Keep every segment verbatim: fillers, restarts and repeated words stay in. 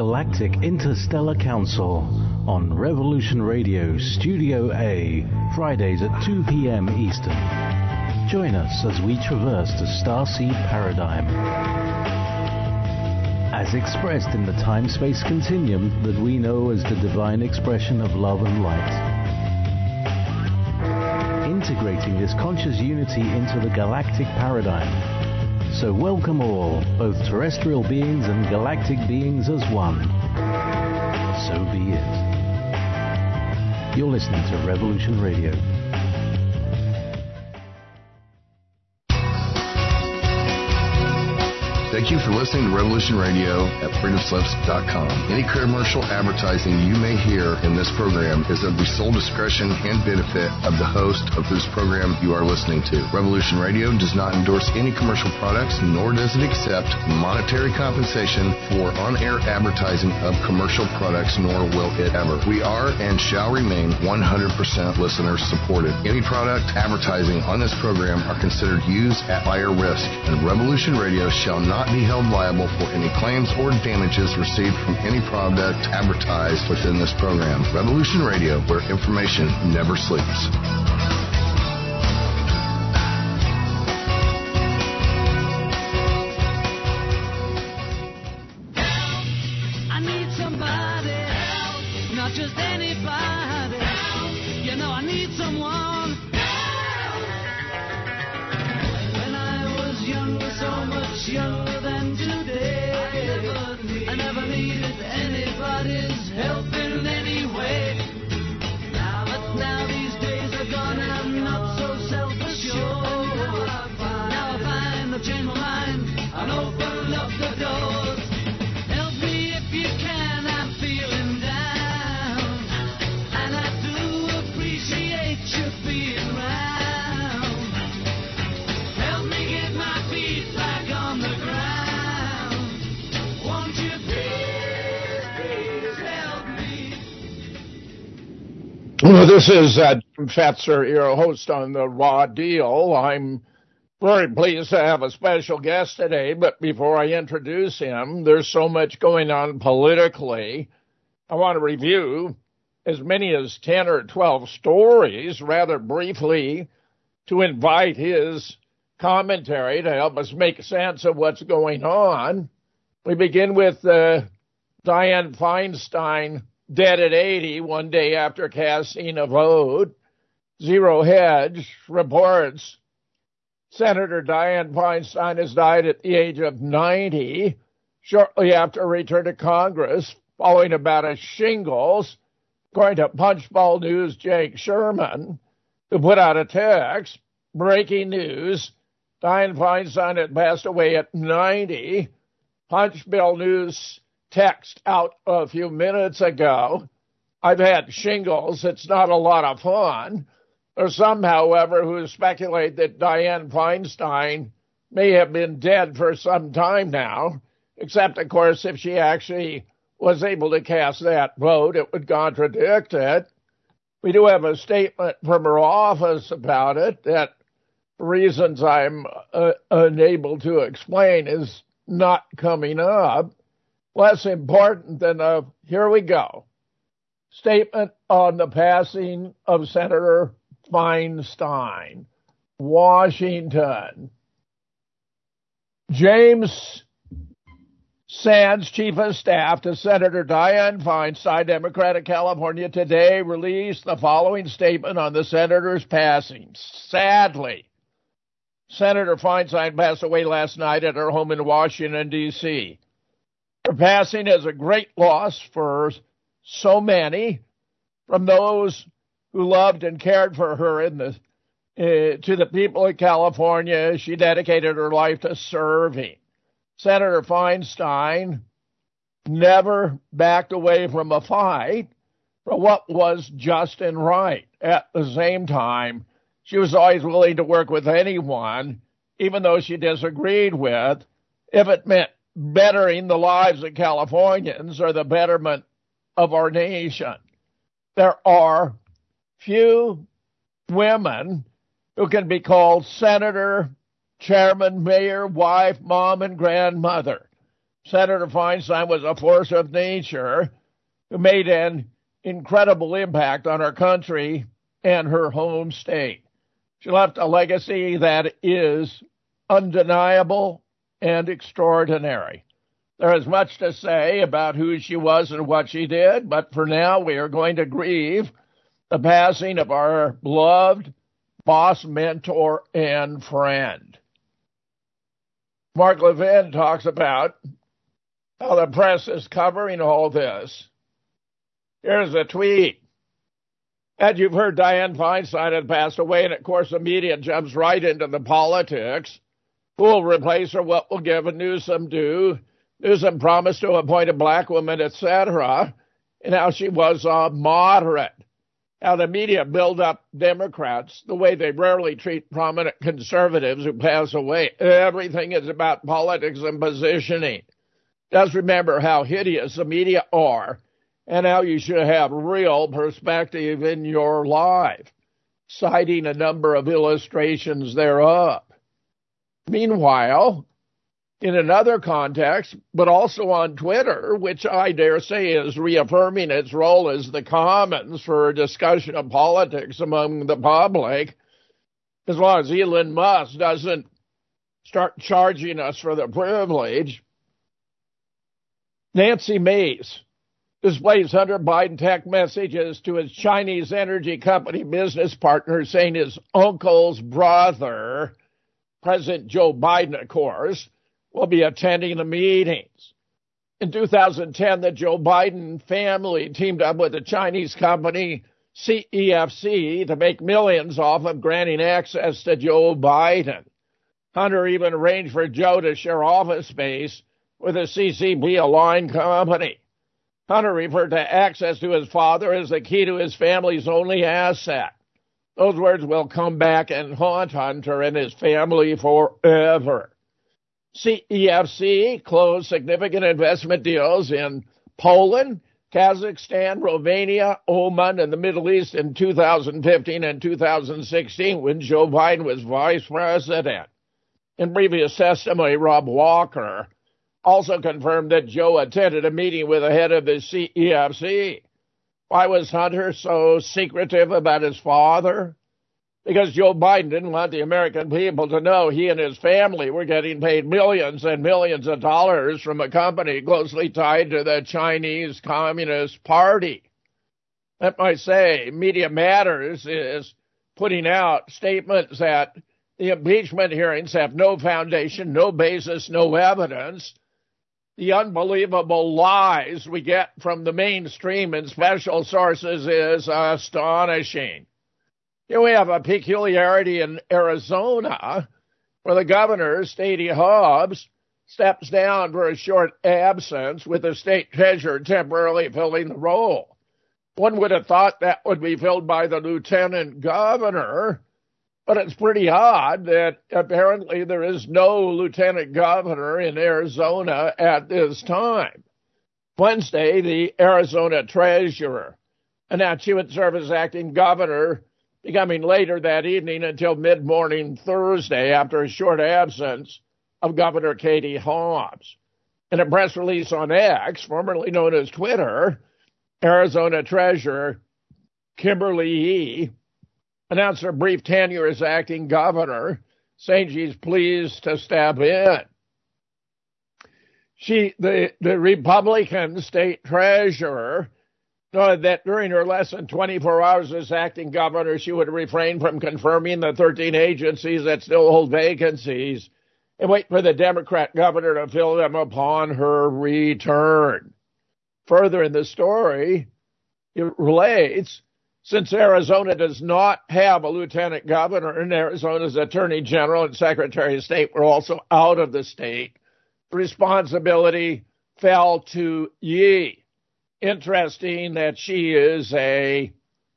Galactic Interstellar Council on Revolution Radio Studio A, Fridays at two p.m. Eastern. Join us as we traverse the starseed paradigm, as expressed in the time-space continuum that we know as the divine expression of love and light. Integrating this conscious unity into the galactic paradigm. So welcome all, both terrestrial beings and galactic beings as one. So be it. You're listening to Revolution Radio. Thank you for listening to Revolution Radio at freedom slips dot com. Any commercial advertising you may hear in this program is of the sole discretion and benefit of the host of whose program you are listening to. Revolution Radio does not endorse any commercial products, nor does it accept monetary compensation for on-air advertising of commercial products, nor will it ever. We are and shall remain one hundred percent listener-supported. Any product advertising on this program are considered used at buyer risk, and Revolution Radio shall not be held liable for any claims or damages received from any product advertised within this program. Revolution Radio, where information never sleeps. I need somebody help, not just anybody help. You know I need someone help. When I was younger, so much younger. I never needed anybody's help in any way. Now, but now these days are gone and I'm not so self-assured. Now I find I've changed my mind and opened up the doors. Help me if you can, I'm feeling down. And I do appreciate you being around. Help me get my feet back on the ground. Well, this is uh, Jim Fetzer, your host on The Raw Deal. I'm very pleased to have a special guest today, but before I introduce him, there's so much going on politically. I want to review as many as ten or twelve stories rather briefly to invite his commentary to help us make sense of what's going on. We begin with uh, Dianne Feinstein, dead at eighty, one day after casting a vote. Zero Hedge reports Senator Dianne Feinstein has died at the age of ninety, shortly after a return to Congress, following a bout of shingles. According to Punchbowl News' Jake Sherman, who put out a text, breaking news, Dianne Feinstein had passed away at ninety. Punchbowl News text out a few minutes ago. I've had shingles. It's not a lot of fun. There's some, however, who speculate that Dianne Feinstein may have been dead for some time now, except, of course, if she actually was able to cast that vote, it would contradict it. We do have a statement from her office about it that, for reasons I'm uh, unable to explain, is not coming up. Less important than a, here we go, statement on the passing of Senator Feinstein, Washington. James Sands, Chief of Staff to Senator Dianne Feinstein, Democrat of California, today released the following statement on the senator's passing. Sadly, Senator Feinstein passed away last night at her home in Washington, D C Her passing is a great loss for so many, from those who loved and cared for her in the, uh, to the people of California. She dedicated her life to serving. Senator Feinstein never backed away from a fight for what was just and right. At the same time, she was always willing to work with anyone, even though she disagreed with, if it meant bettering the lives of Californians or the betterment of our nation. There are few women who can be called senator, chairman, mayor, wife, mom, and grandmother. Senator Feinstein was a force of nature who made an incredible impact on our country and her home state. She left a legacy that is undeniable and extraordinary. There is much to say about who she was and what she did, but for now we are going to grieve the passing of our beloved boss, mentor, and friend. Mark Levin talks about how the press is covering all this. Here's a tweet. As you've heard, Dianne Feinstein had passed away, and of course the media jumps right into the politics. Who will replace her? What will Gavin Newsom do? Newsom promised to appoint a black woman, et cetera, and how she was a moderate. How the media build up Democrats the way they rarely treat prominent conservatives who pass away. Everything is about politics and positioning. Just remember how hideous the media are and how you should have real perspective in your life, citing a number of illustrations thereof. Meanwhile, in another context, but also on Twitter, which I dare say is reaffirming its role as the commons for a discussion of politics among the public, as long as Elon Musk doesn't start charging us for the privilege, Nancy Mace displays Hunter Biden text messages to his Chinese energy company business partner saying his uncle's brother, President Joe Biden, of course, will be attending the meetings. In two thousand ten, the Joe Biden family teamed up with the Chinese company C E F C to make millions off of granting access to Joe Biden. Hunter even arranged for Joe to share office space with a C C P-aligned company. Hunter referred to access to his father as the key to his family's only asset. Those words will come back and haunt Hunter and his family forever. C E F C closed significant investment deals in Poland, Kazakhstan, Romania, Oman, and the Middle East in two thousand fifteen and two thousand sixteen when Joe Biden was vice president. In previous testimony, Rob Walker also confirmed that Joe attended a meeting with the head of the C E F C. Why was Hunter so secretive about his father? Because Joe Biden didn't want the American people to know he and his family were getting paid millions and millions of dollars from a company closely tied to the Chinese Communist Party. That might say Media Matters is putting out statements that the impeachment hearings have no foundation, no basis, no evidence. The unbelievable lies we get from the mainstream and special sources is astonishing. Here we have a peculiarity in Arizona where the governor, Stacey Hobbs, steps down for a short absence with the state treasurer temporarily filling the role. One would have thought that would be filled by the lieutenant governor, but it's pretty odd that apparently there is no lieutenant governor in Arizona at this time. Wednesday, the Arizona treasurer announced she would serve as acting governor, becoming later that evening until mid-morning Thursday after a short absence of Governor Katie Hobbs. In a press release on X, formerly known as Twitter, Arizona Treasurer Kimberly Yee announced her brief tenure as acting governor, saying she's pleased to step in. She, the, the Republican state treasurer, noted that during her less than twenty-four hours as acting governor, she would refrain from confirming the thirteen agencies that still hold vacancies and wait for the Democrat governor to fill them upon her return. Further in the story, it relates, since Arizona does not have a lieutenant governor and Arizona's attorney general and secretary of state were also out of the state, the responsibility fell to Yee. Interesting that she is a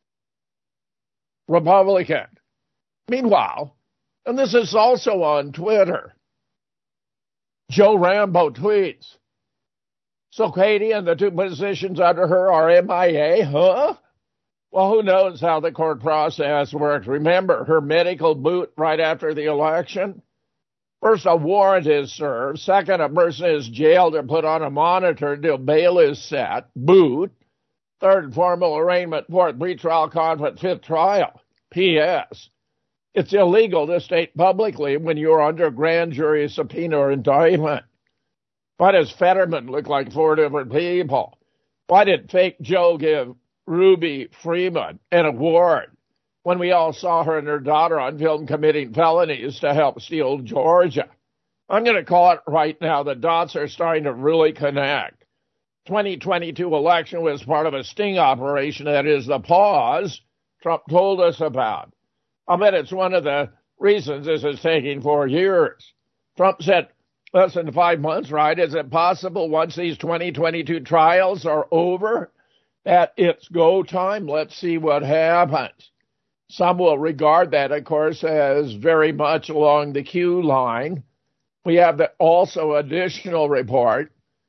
Republican. Meanwhile, and this is also on Twitter, Joe Rambo tweets, so Katie and the two positions under her are M I A, huh? Well, who knows how the court process works. Remember her medical boot right after the election? First, a warrant is served. Second, a person is jailed or put on a monitor until bail is set. Boot. Third, formal arraignment. Fourth, pretrial conference. Fifth, trial. P S. It's illegal to state publicly when you're under grand jury subpoena or indictment. Why does Fetterman look like four different people? Why did fake Joe give Ruby Freeman an award when we all saw her and her daughter on film committing felonies to help steal Georgia? I'm going to call it right now. The dots are starting to really connect. twenty twenty-two election was part of a sting operation, that is the pause Trump told us about. I'll bet it's one of the reasons this is taking four years. Trump said less than five months, right? Is it possible once these twenty twenty-two trials are over that it's go time? Let's see what happens. Some will regard that, of course, as very much along the queue line. We have the also additional report.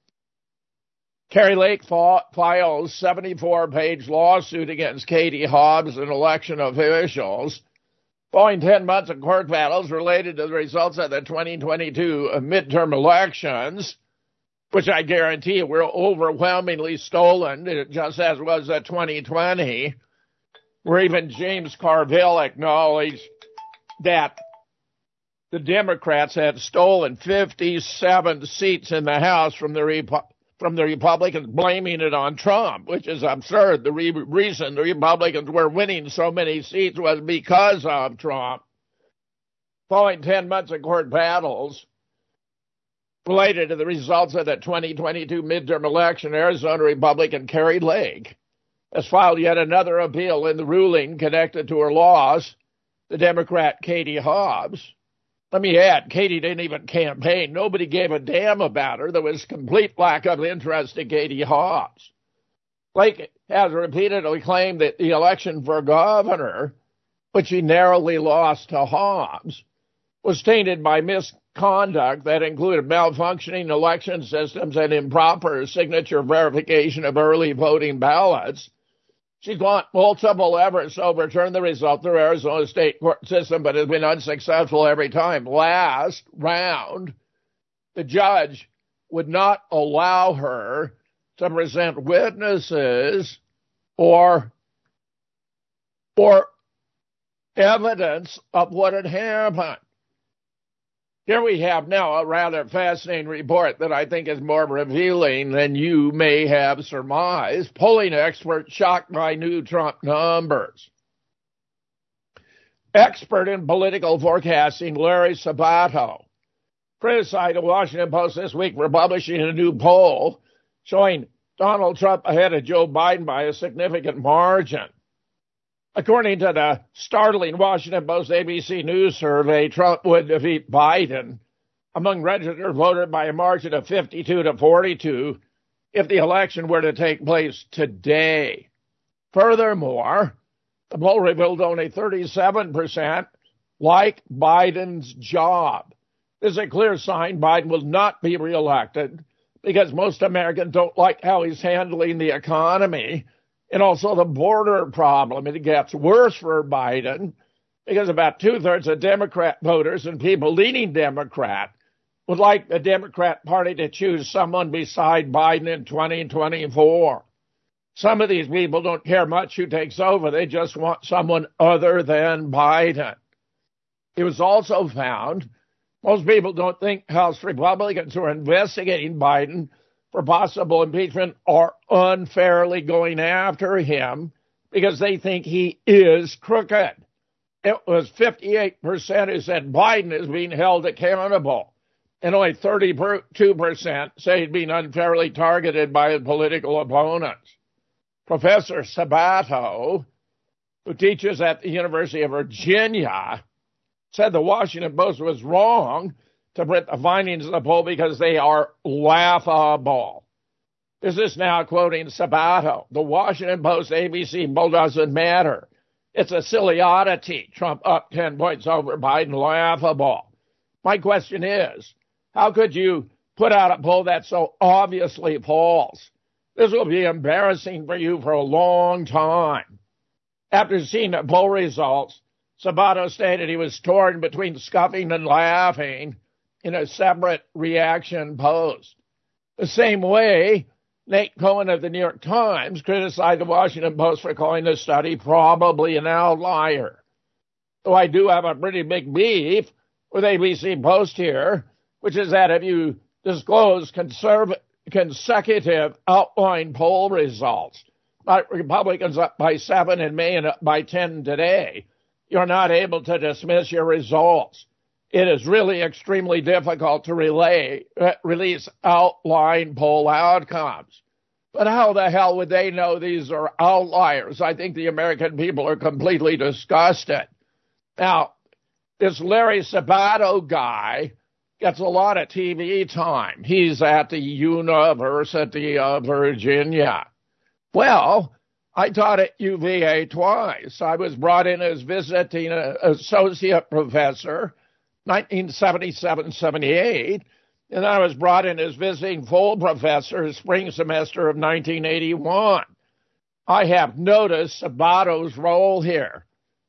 Kari Lake files seventy-four page lawsuit against Katie Hobbs and election officials, following ten months of court battles related to the results of the twenty twenty-two midterm elections, which I guarantee were overwhelmingly stolen, just as was the twenty twenty, where even James Carville acknowledged that the Democrats had stolen fifty-seven seats in the House from the Repu- from the Republicans, blaming it on Trump, which is absurd. The re- reason the Republicans were winning so many seats was because of Trump. Following ten months of court battles related to the results of the twenty twenty-two midterm election, Arizona Republican Kari Lake has filed yet another appeal in the ruling connected to her loss, the Democrat Katie Hobbs. Let me add, Katie didn't even campaign. Nobody gave a damn about her. There was complete lack of interest in Katie Hobbs. Lake has repeatedly claimed that the election for governor, which he narrowly lost to Hobbs, was tainted by misconduct that included malfunctioning election systems and improper signature verification of early voting ballots. She's launched multiple efforts to overturn the result of the Arizona state court system, but has been unsuccessful every time. Last round, the judge would not allow her to present witnesses or, or evidence of what had happened. Here we have now a rather fascinating report that I think is more revealing than you may have surmised. Polling experts shocked by new Trump numbers. Expert in political forecasting Larry Sabato criticized the Washington Post this week for publishing a new poll showing Donald Trump ahead of Joe Biden by a significant margin. According to the startling Washington Post A B C News survey, Trump would defeat Biden among registered voters by a margin of fifty-two to forty-two if the election were to take place today. Furthermore, the poll revealed only thirty-seven percent like Biden's job. This is a clear sign Biden will not be reelected because most Americans don't like how he's handling the economy and also the border problem. It gets worse for Biden because about two-thirds of Democrat voters and people leaning Democrat would like the Democrat Party to choose someone beside Biden in twenty twenty-four. Some of these people don't care much who takes over. They just want someone other than Biden. It was also found most people don't think House Republicans who are investigating Biden for possible impeachment are unfairly going after him because they think he is crooked. It was fifty-eight percent who said Biden is being held accountable, and only thirty-two percent say he's being unfairly targeted by his political opponents. Professor Sabato, who teaches at the University of Virginia, said the Washington Post was wrong to print the findings of the poll because they are laughable. This is now quoting Sabato. The Washington Post A B C poll doesn't matter. It's a silly oddity. Trump up ten points over Biden, laughable. My question is, how could you put out a poll that's so obviously false? This will be embarrassing for you for a long time. After seeing the poll results, Sabato stated he was torn between scoffing and laughing in a separate reaction post. The same way, Nate Cohen of the New York Times criticized the Washington Post for calling the study probably an outlier. So I do have a pretty big beef with A B C Post here, which is that if you disclose conserv- consecutive outline poll results, like Republicans up by seven in May and up by ten today, you're not able to dismiss your results. It is really extremely difficult to relay, uh, release outline poll outcomes. But how the hell would they know these are outliers? I think the American people are completely disgusted. Now, this Larry Sabato guy gets a lot of T V time. He's at the University of Virginia. Well, I taught at U V A twice. I was brought in as visiting associate professor, nineteen seventy-seven seventy-eight, and I was brought in as visiting full professor spring semester of nineteen eighty-one. I have noticed Sabato's role here.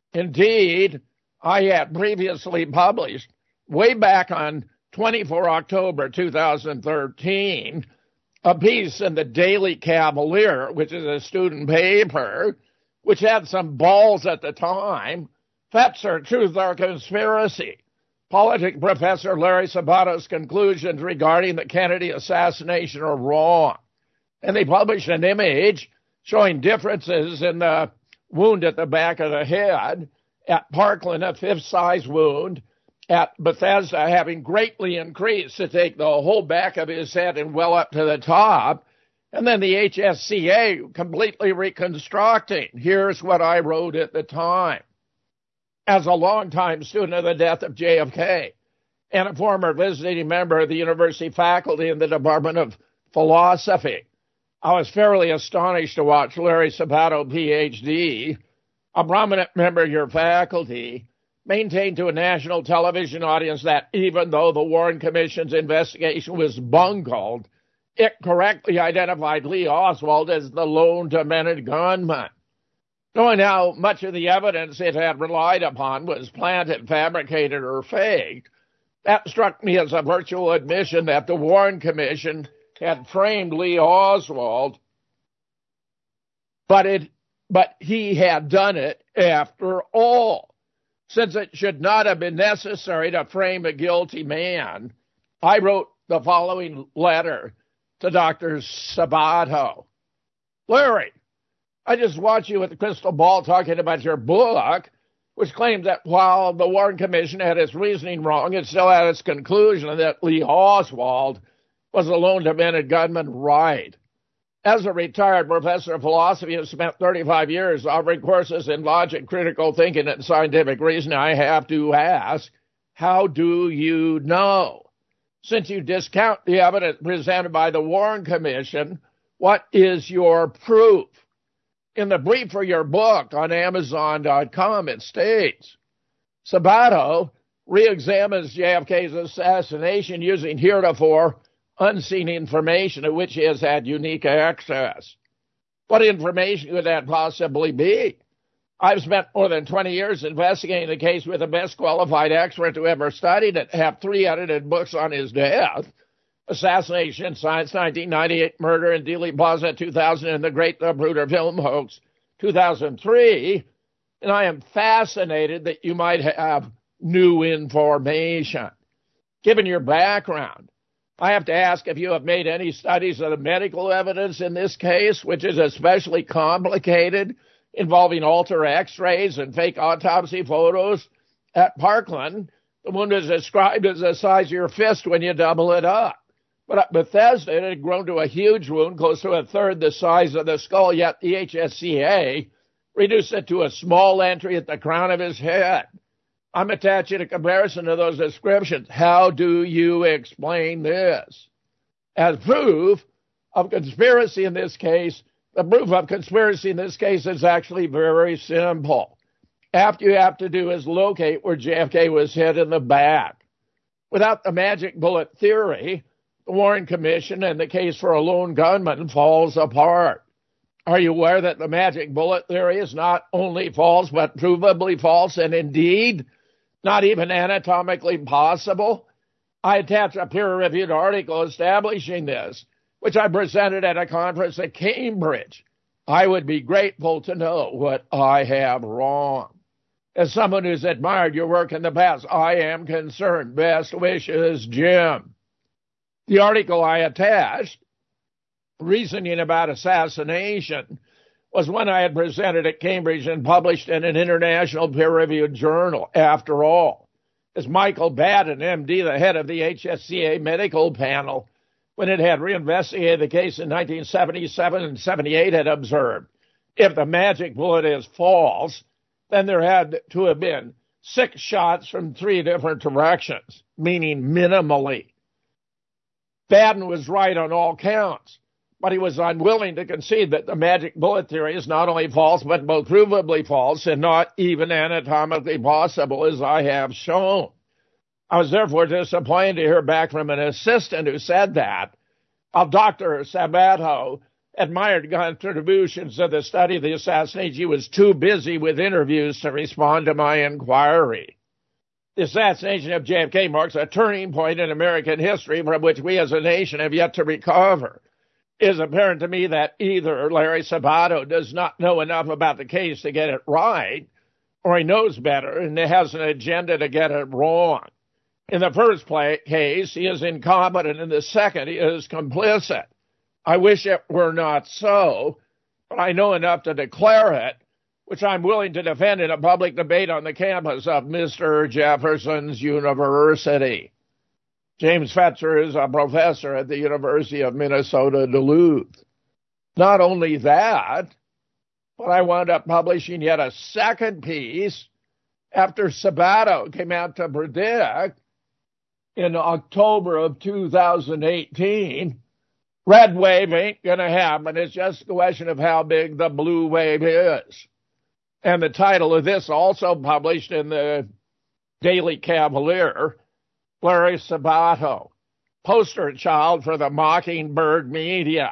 Indeed, I had previously published, way back on twenty-fourth of October two thousand thirteen, a piece in the Daily Cavalier, which is a student paper, which had some balls at the time. Fetzer, Truth or Conspiracy? Politics professor Larry Sabato's conclusions regarding the Kennedy assassination are wrong. And they published an image showing differences in the wound at the back of the head. At Parkland, a fifth-size wound. At Bethesda, having greatly increased to take the whole back of his head and well up to the top. And then the H S C A completely reconstructing. Here's what I wrote at the time. As a longtime student of the death of J F K and a former visiting member of the university faculty in the Department of Philosophy, I was fairly astonished to watch Larry Sabato, P H D, a prominent member of your faculty, maintain to a national television audience that even though the Warren Commission's investigation was bungled, it correctly identified Lee Oswald as the lone demented gunman. Knowing how much of the evidence it had relied upon was planted, fabricated, or faked, that struck me as a virtual admission that the Warren Commission had framed Lee Oswald, but it but he had done it after all. Since it should not have been necessary to frame a guilty man, I wrote the following letter to Doctor Sabato. Larry, I just watched you with the crystal ball talking about your book, which claimed that while the Warren Commission had its reasoning wrong, it still had its conclusion that Lee Oswald was a lone demented gunman right. As a retired professor of philosophy who spent thirty-five years offering courses in logic, critical thinking, and scientific reasoning, I have to ask, how do you know? Since you discount the evidence presented by the Warren Commission, what is your proof? In the brief for your book on Amazon dot com, it states, Sabato re-examines J F K's assassination using heretofore unseen information to which he has had unique access. What information could that possibly be? I've spent more than twenty years investigating the case with the best qualified expert who ever studied it, have three edited books on his death, Assassination Science, nineteen ninety-eight, Murder in Dealey Plaza, two thousand, and The Great Zapruder Film Hoax, two thousand three, and I am fascinated that you might have new information. Given your background, I have to ask if you have made any studies of the medical evidence in this case, which is especially complicated, involving alter x-rays and fake autopsy photos. At Parkland, the wound is described as the size of your fist when you double it up. But at Bethesda, it had grown to a huge wound, close to a third the size of the skull, yet the H S C A reduced it to a small entry at the crown of his head. I'm attaching a comparison to those descriptions. How do you explain this? As proof of conspiracy in this case, the proof of conspiracy in this case is actually very simple. After you have to do is locate where J F K was hit in the back. Without the magic bullet theory, the Warren Commission and the case for a lone gunman falls apart. Are you aware that the magic bullet theory is not only false, but provably false, and indeed not even anatomically possible? I attached a peer-reviewed article establishing this, which I presented at a conference at Cambridge. I would be grateful to know what I have wrong. As someone who's admired your work in the past, I am concerned. Best wishes, Jim. The article I attached, Reasoning About Assassination, was one I had presented at Cambridge and published in an international peer-reviewed journal. After all, as Michael Batten, M D, the head of the H S C A medical panel, when it had reinvestigated the case in nineteen seventy-seven and seventy-eight, had observed, if the magic bullet is false, then there had to have been six shots from three different directions, meaning minimally. Batten was right on all counts, but he was unwilling to concede that the magic bullet theory is not only false, but both provably false and not even anatomically possible, as I have shown. I was therefore disappointed to hear back from an assistant who said that, while Doctor Sabato admired contributions to the study of the assassination, he was too busy with interviews to respond to my inquiry. The assassination of J F K marks a turning point in American history from which we as a nation have yet to recover. It is apparent to me that either Larry Sabato does not know enough about the case to get it right, or he knows better and has an agenda to get it wrong. In the first play, case, he is incompetent. In the second, he is complicit. I wish it were not so, but I know enough to declare it, which I'm willing to defend in a public debate on the campus of Mister Jefferson's University. James Fetzer is a professor at the University of Minnesota, Duluth. Not only that, but I wound up publishing yet a second piece after Sabato came out to predict in October of two thousand eighteen, red wave ain't going to happen. It's just a question of how big the blue wave is. And the title of this, also published in the Daily Cavalier, Larry Sabato, poster child for the Mockingbird media.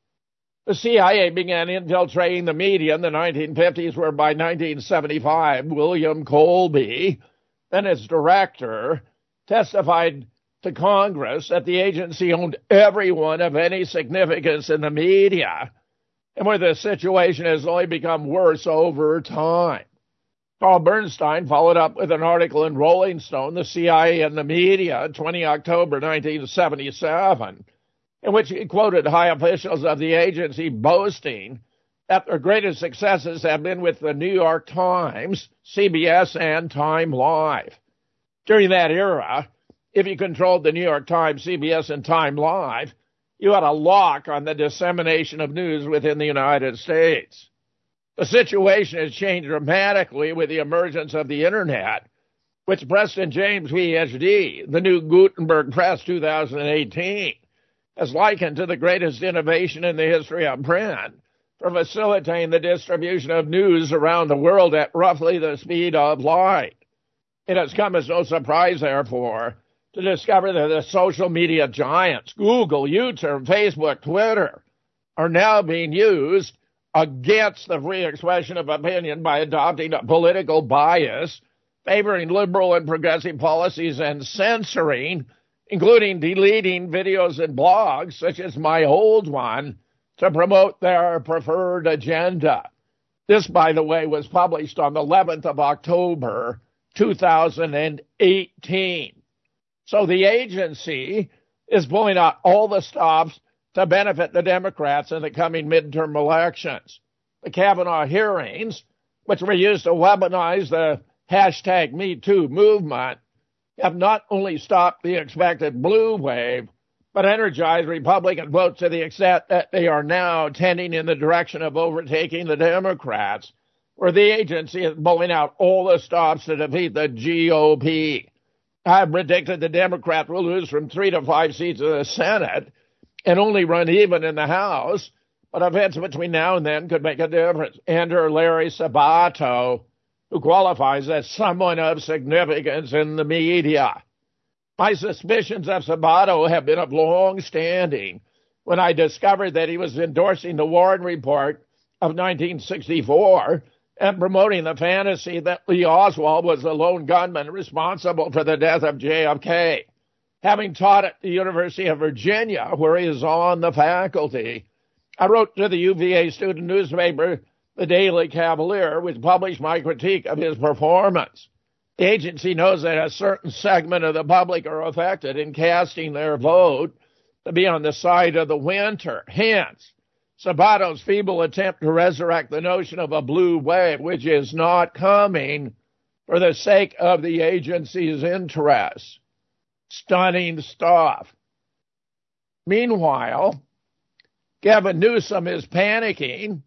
The C I A began infiltrating the media in the nineteen fifties, where by nineteen seventy-five, William Colby, then its director, testified to Congress that the agency owned everyone of any significance in the media, and where the situation has only become worse over time. Carl Bernstein followed up with an article in Rolling Stone, The C I A and the Media, the twentieth of October nineteen seventy-seven, in which he quoted high officials of the agency boasting that their greatest successes have been with the New York Times, C B S, and Time Live. During that era, if you controlled the New York Times, C B S, and Time Live, you had a lock on the dissemination of news within the United States. The situation has changed dramatically with the emergence of the Internet, which Preston James, P H D, the new Gutenberg Press two thousand eighteen, has likened to the greatest innovation in the history of print for facilitating the distribution of news around the world at roughly the speed of light. It has come as no surprise, therefore, to discover that the social media giants, Google, YouTube, Facebook, Twitter, are now being used against the free expression of opinion by adopting a political bias, favoring liberal and progressive policies, and censoring, including deleting videos and blogs, such as my old one, to promote their preferred agenda. This, by the way, was published on the eleventh of October, two thousand eighteen. So the agency is pulling out all the stops to benefit the Democrats in the coming midterm elections. The Kavanaugh hearings, which were used to weaponize the hashtag Me Too movement, have not only stopped the expected blue wave, but energized Republican votes to the extent that they are now tending in the direction of overtaking the Democrats, where the agency is pulling out all the stops to defeat the G O P. I've predicted the Democrats will lose from three to five seats in the Senate and only run even in the House, but events between now and then could make a difference. Enter Larry Sabato, who qualifies as someone of significance in the media. My suspicions of Sabato have been of long standing when I discovered that he was endorsing the Warren Report of nineteen sixty-four and promoting the fantasy that Lee Oswald was the lone gunman responsible for the death of J F K. having taught at the University of Virginia, where he is on the faculty. I wrote to the U V A student newspaper, the Daily Cavalier, which published my critique of his performance. The agency knows that a certain segment of the public are affected in casting their vote to be on the side of the winter. Hence, Sabato's feeble attempt to resurrect the notion of a blue wave, which is not coming for the sake of the agency's interests. Stunning stuff. Meanwhile, Gavin Newsom is panicking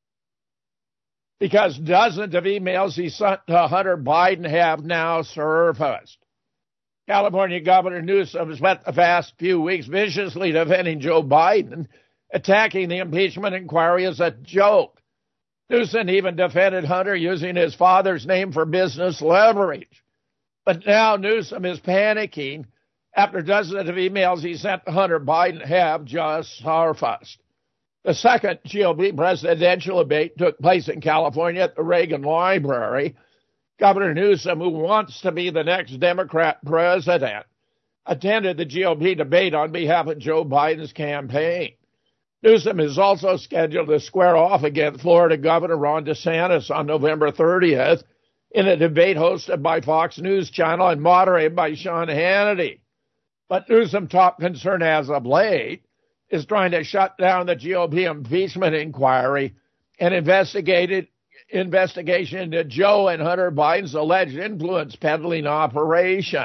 because dozens of emails he sent to Hunter Biden have now surfaced. California Governor Newsom spent the past few weeks viciously defending Joe Biden, attacking the impeachment inquiry as a joke. Newsom even defended Hunter using his father's name for business leverage. But now Newsom is panicking after dozens of emails he sent to Hunter Biden have just surfaced. The second G O P presidential debate took place in California at the Reagan Library. Governor Newsom, who wants to be the next Democrat president, attended the G O P debate on behalf of Joe Biden's campaign. Newsom is also scheduled to square off against Florida Governor Ron DeSantis on November thirtieth in a debate hosted by Fox News Channel and moderated by Sean Hannity. But Newsom's top concern as of late is trying to shut down the G O P impeachment inquiry and investigated investigation into Joe and Hunter Biden's alleged influence peddling operation.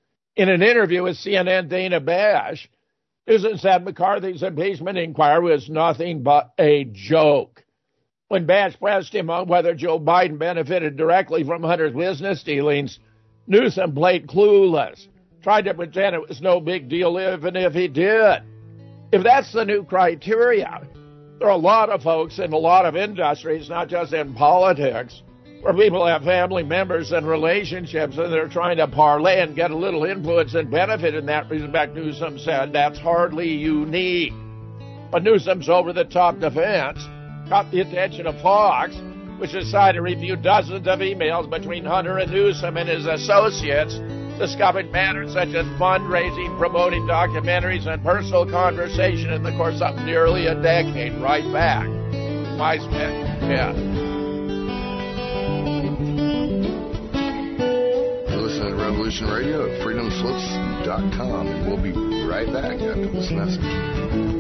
In an interview with C N N Dana Bash, Newsom said McCarthy's impeachment inquiry was nothing but a joke. When Bash pressed him on whether Joe Biden benefited directly from Hunter's business dealings, Newsom played clueless, tried to pretend it was no big deal even if he did. If that's the new criteria, there are a lot of folks in a lot of industries, not just in politics, where people have family members and relationships and they're trying to parlay and get a little influence and benefit in that respect. Newsom said that's hardly unique. But Newsom's over-the-top defense caught the attention of Fox, which decided to review dozens of emails between Hunter and Newsom and his associates, discussing matters such as fundraising, promoting documentaries, and personal conversation in the course of nearly a decade. Right back. My spin. Yeah. You're listening to Revolution Radio at freedom slips dot com. We'll be right back after this message.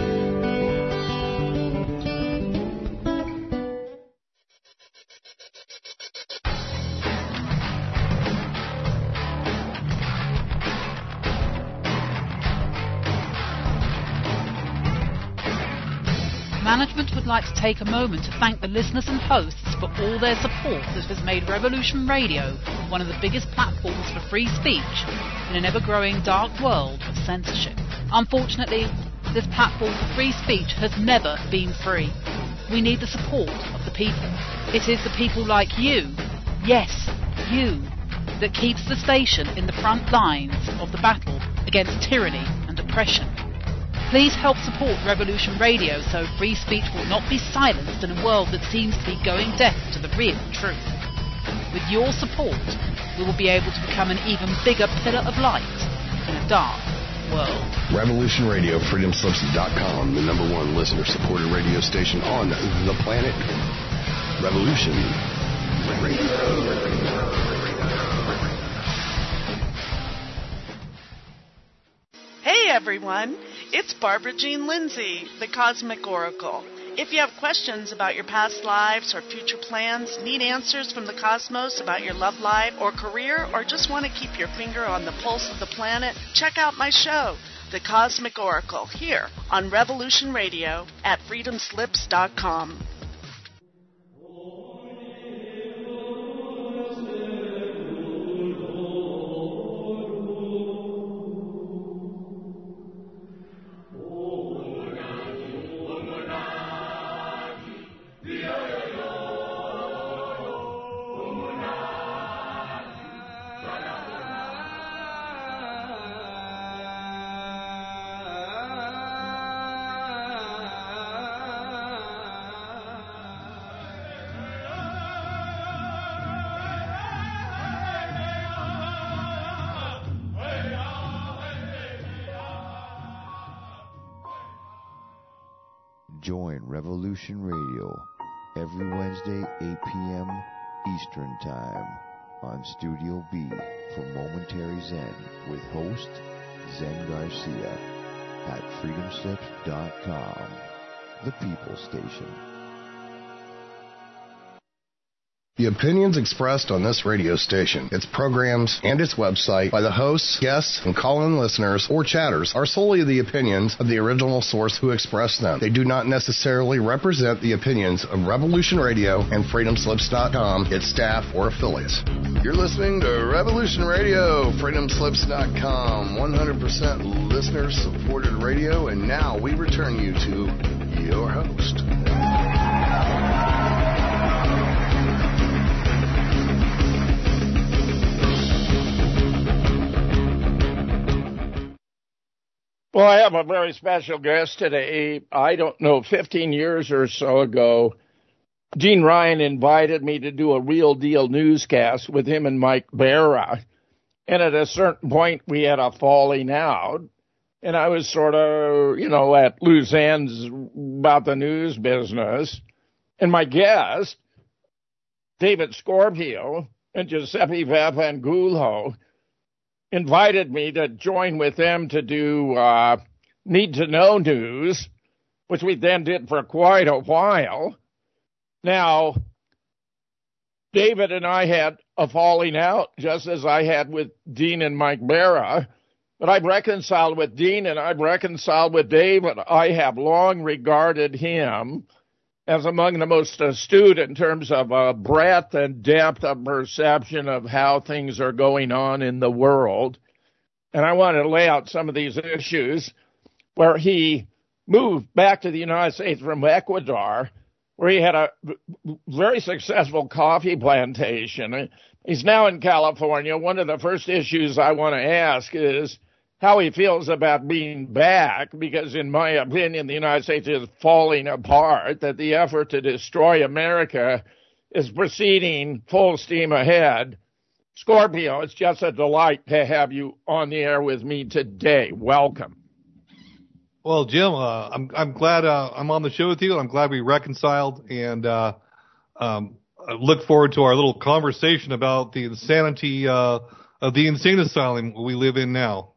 Management would like to take a moment to thank the listeners and hosts for all their support that has made Revolution Radio one of the biggest platforms for free speech in an ever-growing dark world of censorship. Unfortunately, this platform for free speech has never been free. We need the support of the people. It is the people like you, yes, you, that keeps the station in the front lines of the battle against tyranny and oppression. Please help support Revolution Radio so free speech will not be silenced in a world that seems to be going deaf to the real truth. With your support, we will be able to become an even bigger pillar of light in a dark world. Revolution Radio, freedom slips dot com, the number one listener-supported radio station on the planet. Revolution Radio. Hey everyone, it's Barbara Jean Lindsay, the Cosmic Oracle. If you have questions about your past lives or future plans, need answers from the cosmos about your love life or career, or just want to keep your finger on the pulse of the planet, check out my show, The Cosmic Oracle, here on Revolution Radio at freedom slips dot com. Join Revolution Radio every Wednesday, eight p.m. Eastern Time on Studio B for Momentary Zen with host Zen Garcia at freedom slips dot com, the People Station. The opinions expressed on this radio station, its programs, and its website by the hosts, guests, and call-in listeners or chatters are solely the opinions of the original source who expressed them. They do not necessarily represent the opinions of Revolution Radio and freedom slips dot com, its staff, or affiliates. You're listening to Revolution Radio, freedom slips dot com, one hundred percent listener-supported radio, and now we return you to your host. Well, I have a very special guest today. I don't know, fifteen years or so ago, Gene Ryan invited me to do a Real Deal newscast with him and Mike Barra. And at a certain point, we had a falling out. And I was sort of, you know, at loose ends about the news business. And my guest, David Scorpio and Giuseppe Vaffangulo, invited me to join with them to do uh, Need to Know News, which we then did for quite a while. Now, David and I had a falling out, just as I had with Dean and Mike Barra, but I've reconciled with Dean and I've reconciled with David. I have long regarded him as among the most astute in terms of uh, breadth and depth of perception of how things are going on in the world. And I want to lay out some of these issues where he moved back to the United States from Ecuador, where he had a very successful coffee plantation. He's now in California. One of the first issues I want to ask is how he feels about being back, because in my opinion, the United States is falling apart, that the effort to destroy America is proceeding full steam ahead. Scorpio, it's just a delight to have you on the air with me today. Welcome. Well, Jim, uh, I'm I'm glad uh, I'm on the show with you. I'm glad we reconciled, and uh, um, I look forward to our little conversation about the insanity uh, of the insane asylum we live in now.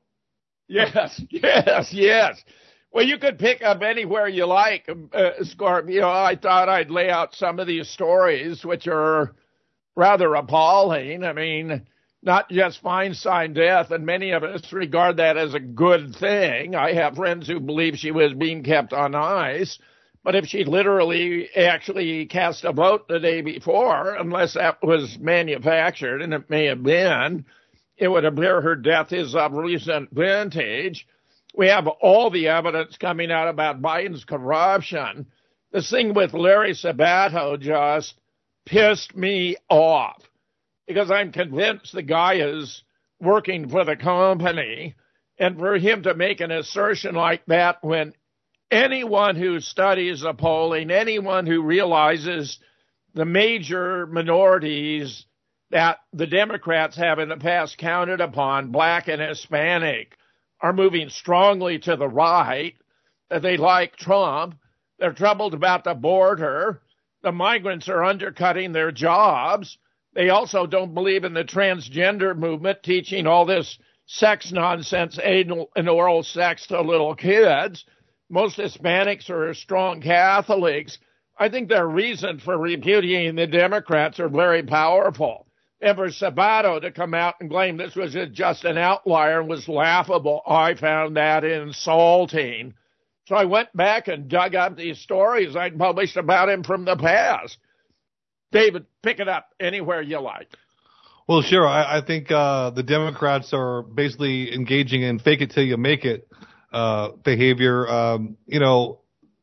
Yes, yes, yes. Well, you could pick up anywhere you like, uh, Scorpio. I thought I'd lay out some of these stories, which are rather appalling. I mean, not just Feinstein death, and many of us regard that as a good thing. I have friends who believe she was being kept on ice, but if she literally actually cast a vote the day before, unless that was manufactured, and it may have been, it would appear her death is of recent vintage. We have all the evidence coming out about Biden's corruption. This thing with Larry Sabato just pissed me off, because I'm convinced the guy is working for the company, and for him to make an assertion like that when anyone who studies the polling, anyone who realizes the major minorities that the Democrats have in the past counted upon, black and Hispanic, are moving strongly to the right, that they like Trump, they're troubled about the border, the migrants are undercutting their jobs, they also don't believe in the transgender movement, teaching all this sex nonsense, anal and oral sex to little kids. Most Hispanics are strong Catholics. I think their reason for repudiating the Democrats are very powerful. And for Sabato to come out and claim this was just an outlier was laughable. I found that insulting. So I went back and dug up these stories I'd published about him from the past. David, pick it up anywhere you like. Well, sure. I, I think uh, the Democrats are basically engaging in fake it till you make it uh, behavior. Um, you know,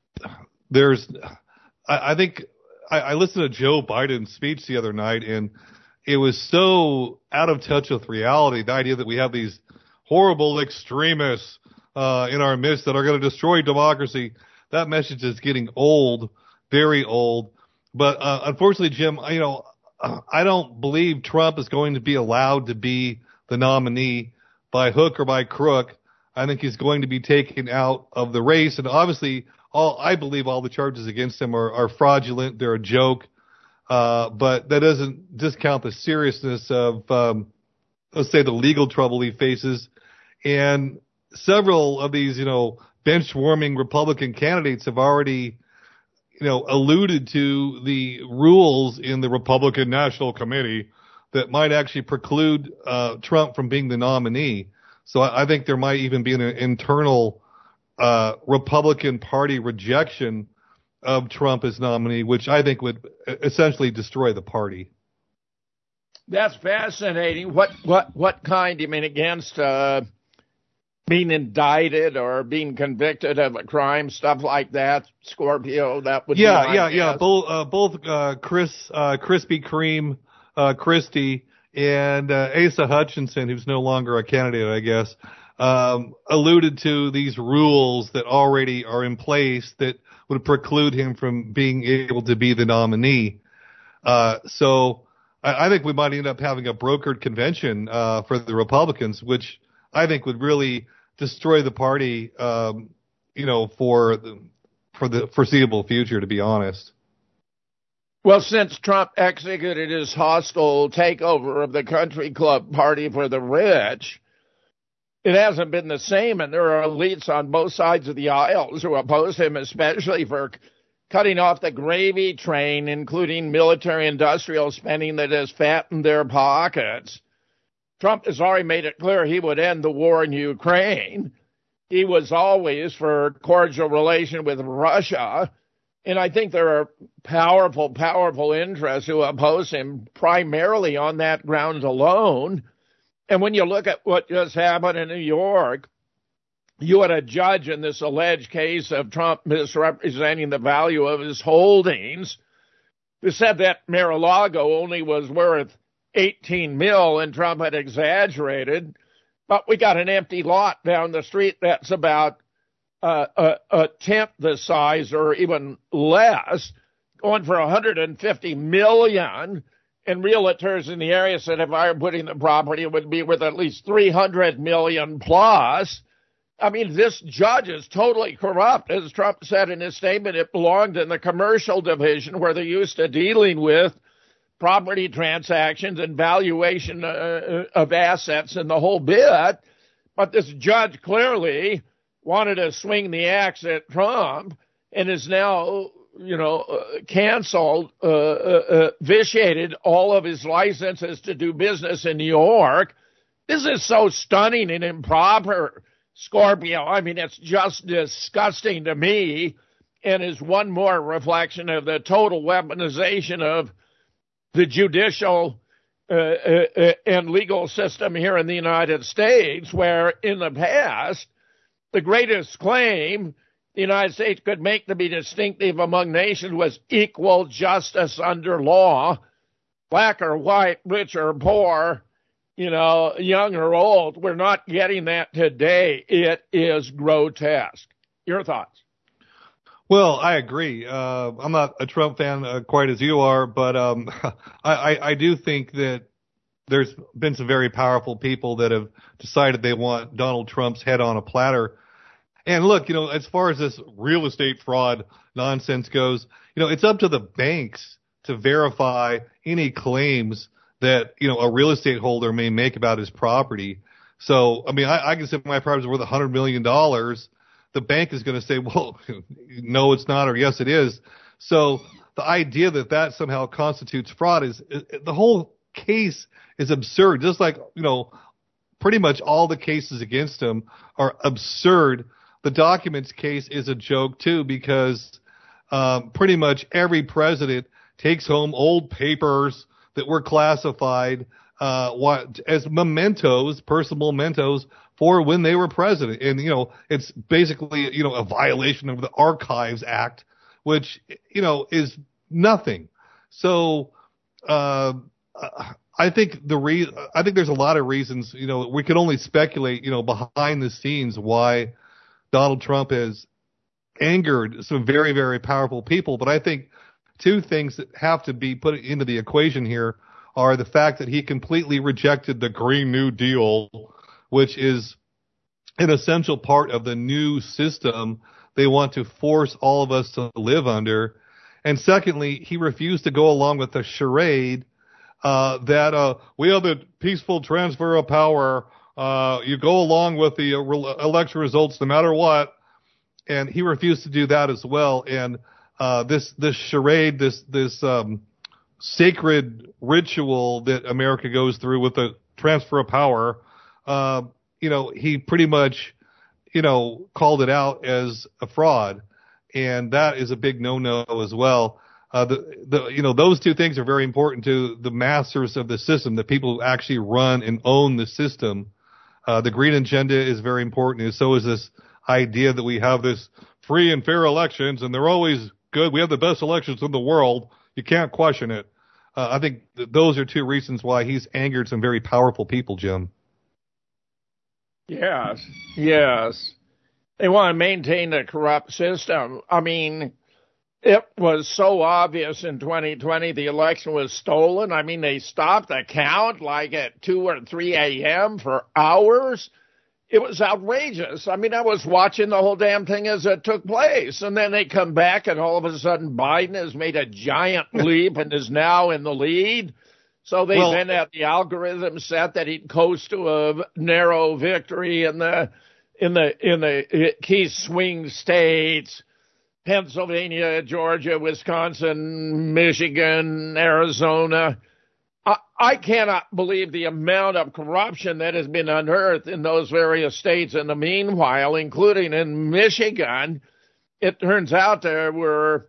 there's, I, I think I, I listened to Joe Biden's speech the other night, and it was so out of touch with reality, the idea that we have these horrible extremists uh, in our midst that are going to destroy democracy. That message is getting old, very old. But uh, unfortunately, Jim, you know, I don't believe Trump is going to be allowed to be the nominee by hook or by crook. I think he's going to be taken out of the race. And obviously, all I believe all the charges against him are, are fraudulent. They're a joke. Uh, but that doesn't discount the seriousness of, um, let's say, the legal trouble he faces. And several of these, you know, bench-warming Republican candidates have already, you know, alluded to the rules in the Republican National Committee that might actually preclude uh, Trump from being the nominee. So I, I think there might even be an internal uh, Republican Party rejection of Trump as nominee, which I think would essentially destroy the party. That's fascinating. What what what kind? You mean against uh, being indicted or being convicted of a crime, stuff like that? Scorpio, that would yeah be my yeah guess. yeah. Both uh, both uh, Chris uh, Krispy Kreme uh, Christie and uh, Asa Hutchinson, who's no longer a candidate, I guess, um, alluded to these rules that already are in place that would preclude him from being able to be the nominee. Uh, so I, I think we might end up having a brokered convention uh, for the Republicans, which I think would really destroy the party, um, you know, for the, for the foreseeable future, to be honest. Well, since Trump executed his hostile takeover of the country club party for the rich, it hasn't been the same, and there are elites on both sides of the aisles who oppose him, especially for cutting off the gravy train, including military-industrial spending that has fattened their pockets. Trump has already made it clear he would end the war in Ukraine. He was always for cordial relation with Russia, and I think there are powerful, powerful interests who oppose him primarily on that ground alone. And when you look at what just happened in New York, you had a judge in this alleged case of Trump misrepresenting the value of his holdings who said that Mar-a-Lago only was worth eighteen mil and Trump had exaggerated. But we got an empty lot down the street that's about uh, a, a tenth the size or even less, going for one hundred fifty million dollars. And realtors in the area said if I were putting the property, it would be worth at least three hundred million dollars plus. I mean, this judge is totally corrupt. As Trump said in his statement, it belonged in the commercial division where they're used to dealing with property transactions and valuation uh, of assets and the whole bit. But this judge clearly wanted to swing the axe at Trump and is now, you know, uh, canceled, uh, uh, uh, vitiated all of his licenses to do business in New York. This is so stunning and improper, Scorpio. I mean, it's just disgusting to me and is one more reflection of the total weaponization of the judicial uh, uh, and legal system here in the United States, where in the past, the greatest claim the United States could make to be distinctive among nations was equal justice under law, black or white, rich or poor, you know, young or old. We're not getting that today. It is grotesque. Your thoughts? Well, I agree. Uh, I'm not a Trump fan uh, quite as you are, but um, I, I, I do think that there's been some very powerful people that have decided they want Donald Trump's head on a platter. And look, you know, as far as this real estate fraud nonsense goes, you know, it's up to the banks to verify any claims that, you know, a real estate holder may make about his property. So, I mean, I, I can say my property is worth one hundred million dollars. The bank is going to say, well, no, it's not, or yes, it is. So the idea that that somehow constitutes fraud is, is the whole case is absurd. Just like, you know, pretty much all the cases against him are absurd. The documents case is a joke, too, because um, pretty much every president takes home old papers that were classified uh, what, as mementos, personal mementos, for when they were president. And, you know, it's basically, you know, a violation of the Archives Act, which, you know, is nothing. So uh, I think the re- I think there's a lot of reasons, you know, we can only speculate, you know, behind the scenes why Donald Trump has angered some very, very powerful people. But I think two things that have to be put into the equation here are the fact that he completely rejected the Green New Deal, which is an essential part of the new system they want to force all of us to live under. And secondly, he refused to go along with the charade uh, that uh, we have the peaceful transfer of power. Uh, you go along with the uh, re- election results no matter what. And he refused to do that as well. And uh, this this charade, this this um, sacred ritual that America goes through with the transfer of power, uh, you know, he pretty much, you know, called it out as a fraud, and that is a big no-no as well. Uh, the, the, you know, those two things are very important to the masters of the system, the people who actually run and own the system. Uh, the green agenda is very important, and so is this idea that we have this free and fair elections, and they're always good. We have the best elections in the world. You can't question it. Uh, I think th- those are two reasons why he's angered some very powerful people, Jim. Yes, yes. They want to maintain a corrupt system. I mean, it was so obvious in twenty twenty the election was stolen. I mean, they stopped the count like at two or three a.m. for hours. It was outrageous. I mean, I was watching the whole damn thing as it took place. And then they come back, and all of a sudden Biden has made a giant leap and is now in the lead. So they well, then had the algorithm set that he'd coast to a narrow victory in the in the in the key swing states: Pennsylvania, Georgia, Wisconsin, Michigan, Arizona. I, I cannot believe the amount of corruption that has been unearthed in those various states. In the meanwhile, including in Michigan, it turns out there were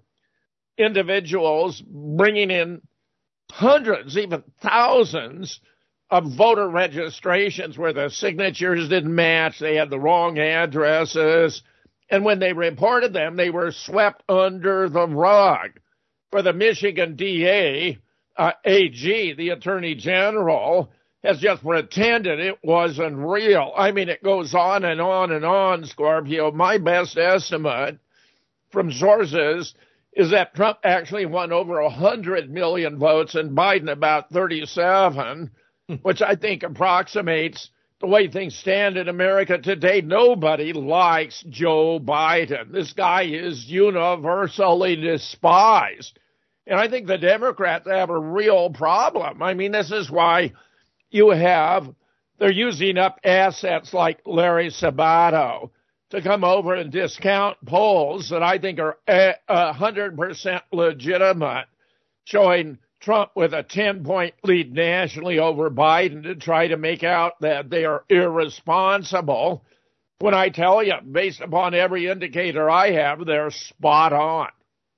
individuals bringing in hundreds, even thousands of voter registrations where the signatures didn't match. They had the wrong addresses. And when they reported them, they were swept under the rug. For the Michigan D A, uh, A G, the Attorney General, has just pretended it wasn't real. I mean, it goes on and on and on, Scorpio. My best estimate from sources is that Trump actually won over one hundred million votes and Biden about thirty-seven, which I think approximates the way things stand in America today. Nobody likes Joe Biden. This guy is universally despised. And I think the Democrats have a real problem. I mean, this is why you have, they're using up assets like Larry Sabato to come over and discount polls that I think are one hundred percent legitimate, showing Trump with a ten-point lead nationally over Biden to try to make out that they are irresponsible, when I tell you, based upon every indicator I have, they're spot on.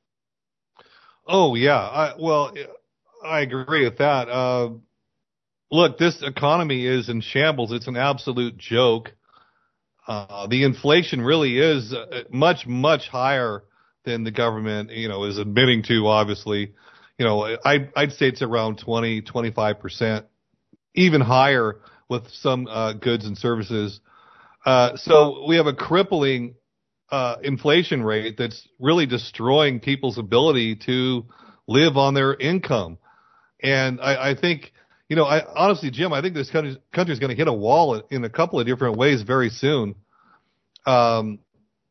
Oh, yeah. I, well, I agree with that. Uh, look, this economy is in shambles. It's an absolute joke. Uh, the inflation really is uh, much, much higher than the government, you know, is admitting to, obviously. You know, I'd, I'd say it's around twenty, twenty-five percent, even higher with some uh, goods and services. Uh, so we have a crippling uh, inflation rate that's really destroying people's ability to live on their income. And I, I think, you know, I honestly, Jim, I think this country is going to hit a wall in a couple of different ways very soon. Um,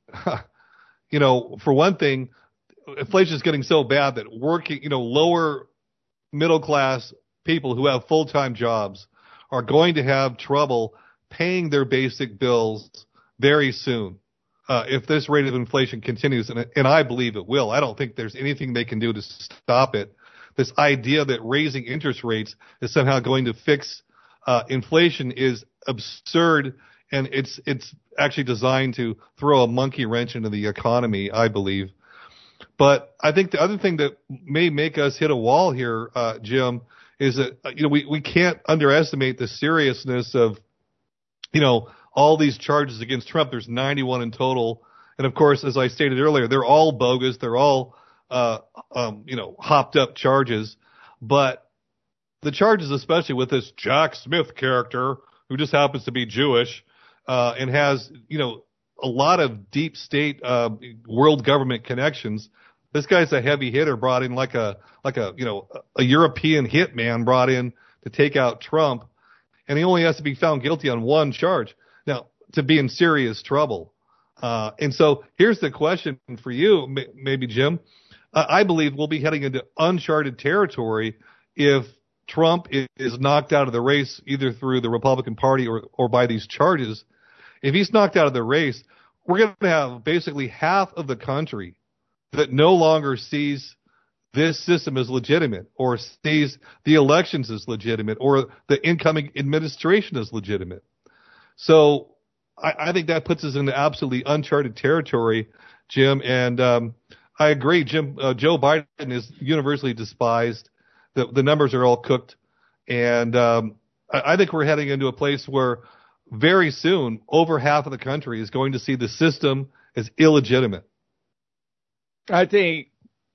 you know, for one thing, inflation is getting so bad that working, you know, lower middle class people who have full-time jobs are going to have trouble paying their basic bills very soon. Uh, if this rate of inflation continues, and, and I believe it will, I don't think there's anything they can do to stop it. This idea that raising interest rates is somehow going to fix uh, inflation is absurd, and it's it's actually designed to throw a monkey wrench into the economy, I believe. But I think the other thing that may make us hit a wall here, uh, Jim, is that, you know, we, we can't underestimate the seriousness of, you know, all these charges against Trump. There's ninety-one in total. And, of course, as I stated earlier, they're all bogus. They're all, uh, um, you know, hopped up charges. But the charges, especially with this Jack Smith character, who just happens to be Jewish, uh, and has, you know, a lot of deep state, uh, world government connections. This guy's a heavy hitter, brought in like a, like a, you know, a European hitman brought in to take out Trump. And he only has to be found guilty on one charge. Now, to be in serious trouble. Uh, and so here's the question for you, maybe Jim. Uh, I believe we'll be heading into uncharted territory if Trump is knocked out of the race either through the Republican Party or, or by these charges. If he's knocked out of the race, we're going to have basically half of the country that no longer sees this system as legitimate or sees the elections as legitimate or the incoming administration as legitimate. So I, I think that puts us into absolutely uncharted territory, Jim. And um, I agree, Jim. Uh, Joe Biden is universally despised. The, the numbers are all cooked. And um, I, I think we're heading into a place where very soon over half of the country is going to see the system as illegitimate. I think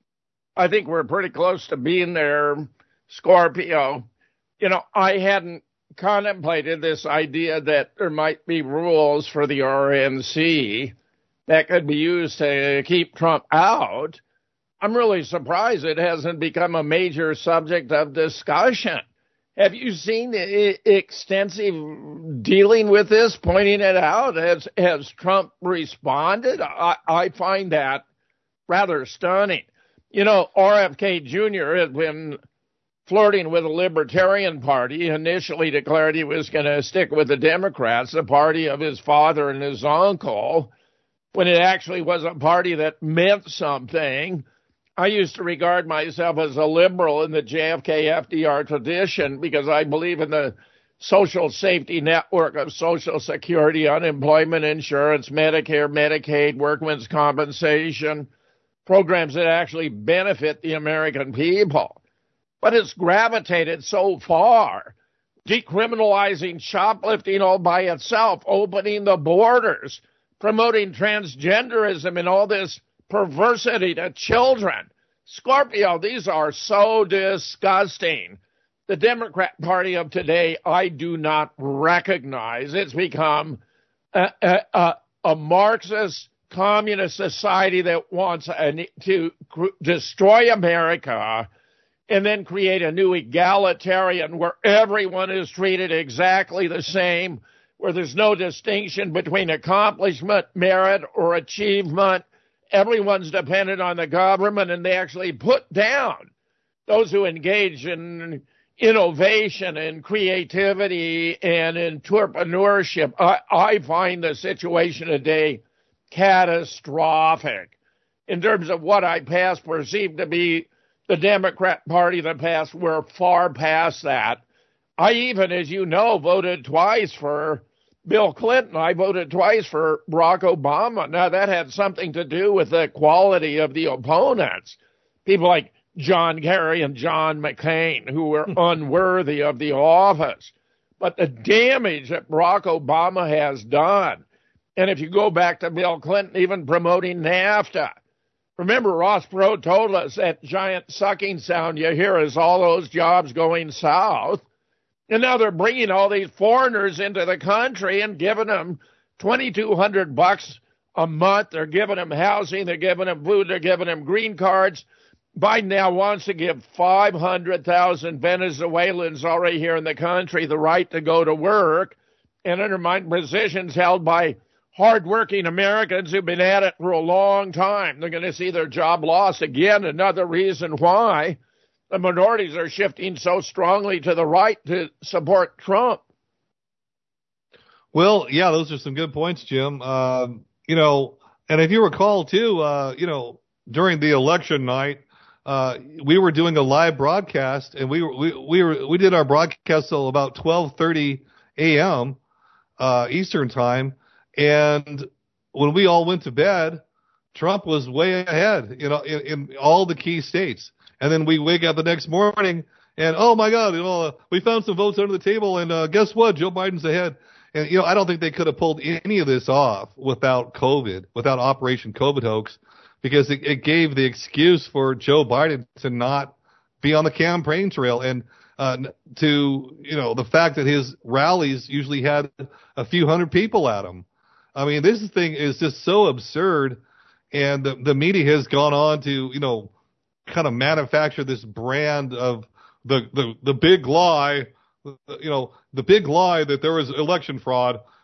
I think we're pretty close to being there, Scorpio. You know, I hadn't contemplated this idea that there might be rules for the R N C that could be used to keep Trump out. I'm really surprised it hasn't become a major subject of discussion. Have you seen the extensive dealing with this, pointing it out? Has, has Trump responded? I, I find that rather stunning. You know, R F K Junior had been flirting with the Libertarian Party, initially declared he was going to stick with the Democrats, the party of his father and his uncle, when it actually was a party that meant something. I used to regard myself as a liberal in the J F K F D R tradition because I believe in the social safety network of Social Security, unemployment insurance, Medicare, Medicaid, workmen's compensation, programs that actually benefit the American people. But it's gravitated so far, decriminalizing shoplifting all by itself, opening the borders, promoting transgenderism and all this perversity to children. Scorpio, these are so disgusting. The Democrat Party of today, I do not recognize. It's become a, a, a, a Marxist communist society that wants a, to cr- destroy America and then create a new egalitarian where everyone is treated exactly the same, where there's no distinction between accomplishment, merit, or achievement. Everyone's dependent on the government, and they actually put down those who engage in innovation and creativity and entrepreneurship. I, I find the situation today catastrophic in terms of what I past perceived to be the Democrat Party of the past. We're far past that. I even, as you know, voted twice for Bill Clinton. I voted twice for Barack Obama. Now, that had something to do with the quality of the opponents. People like John Kerry and John McCain, who were unworthy of the office. But the damage that Barack Obama has done, and if you go back to Bill Clinton, even promoting NAFTA, remember Ross Perot told us that giant sucking sound you hear is all those jobs going south. And now they're bringing all these foreigners into the country and giving them twenty-two hundred bucks a month. They're giving them housing. They're giving them food. They're giving them green cards. Biden now wants to give five hundred thousand Venezuelans already here in the country the right to go to work and undermine positions held by hardworking Americans who've been at it for a long time. They're going to see their job lost again. Another reason why the minorities are shifting so strongly to the right to support Trump. Well, yeah, those are some good points, Jim. Um, you know, and if you recall, too, uh, you know, during the election night, uh, we were doing a live broadcast, and we were, we we were we did our broadcast till about twelve thirty a.m. Uh, Eastern time, and when we all went to bed, Trump was way ahead, you know, in, in all the key states. And then we wake up the next morning and, oh, my God, you know, uh, we found some votes under the table. And uh, guess what? Joe Biden's ahead. And, you know, I don't think they could have pulled any of this off without COVID, without Operation COVID hoax, because it, it gave the excuse for Joe Biden to not be on the campaign trail and uh, to, you know, the fact that his rallies usually had a few hundred people at them. I mean, this thing is just so absurd. And the, the media has gone on to, you know, kind of manufacture this brand of the, the, the big lie, you know, the big lie that there was election fraud.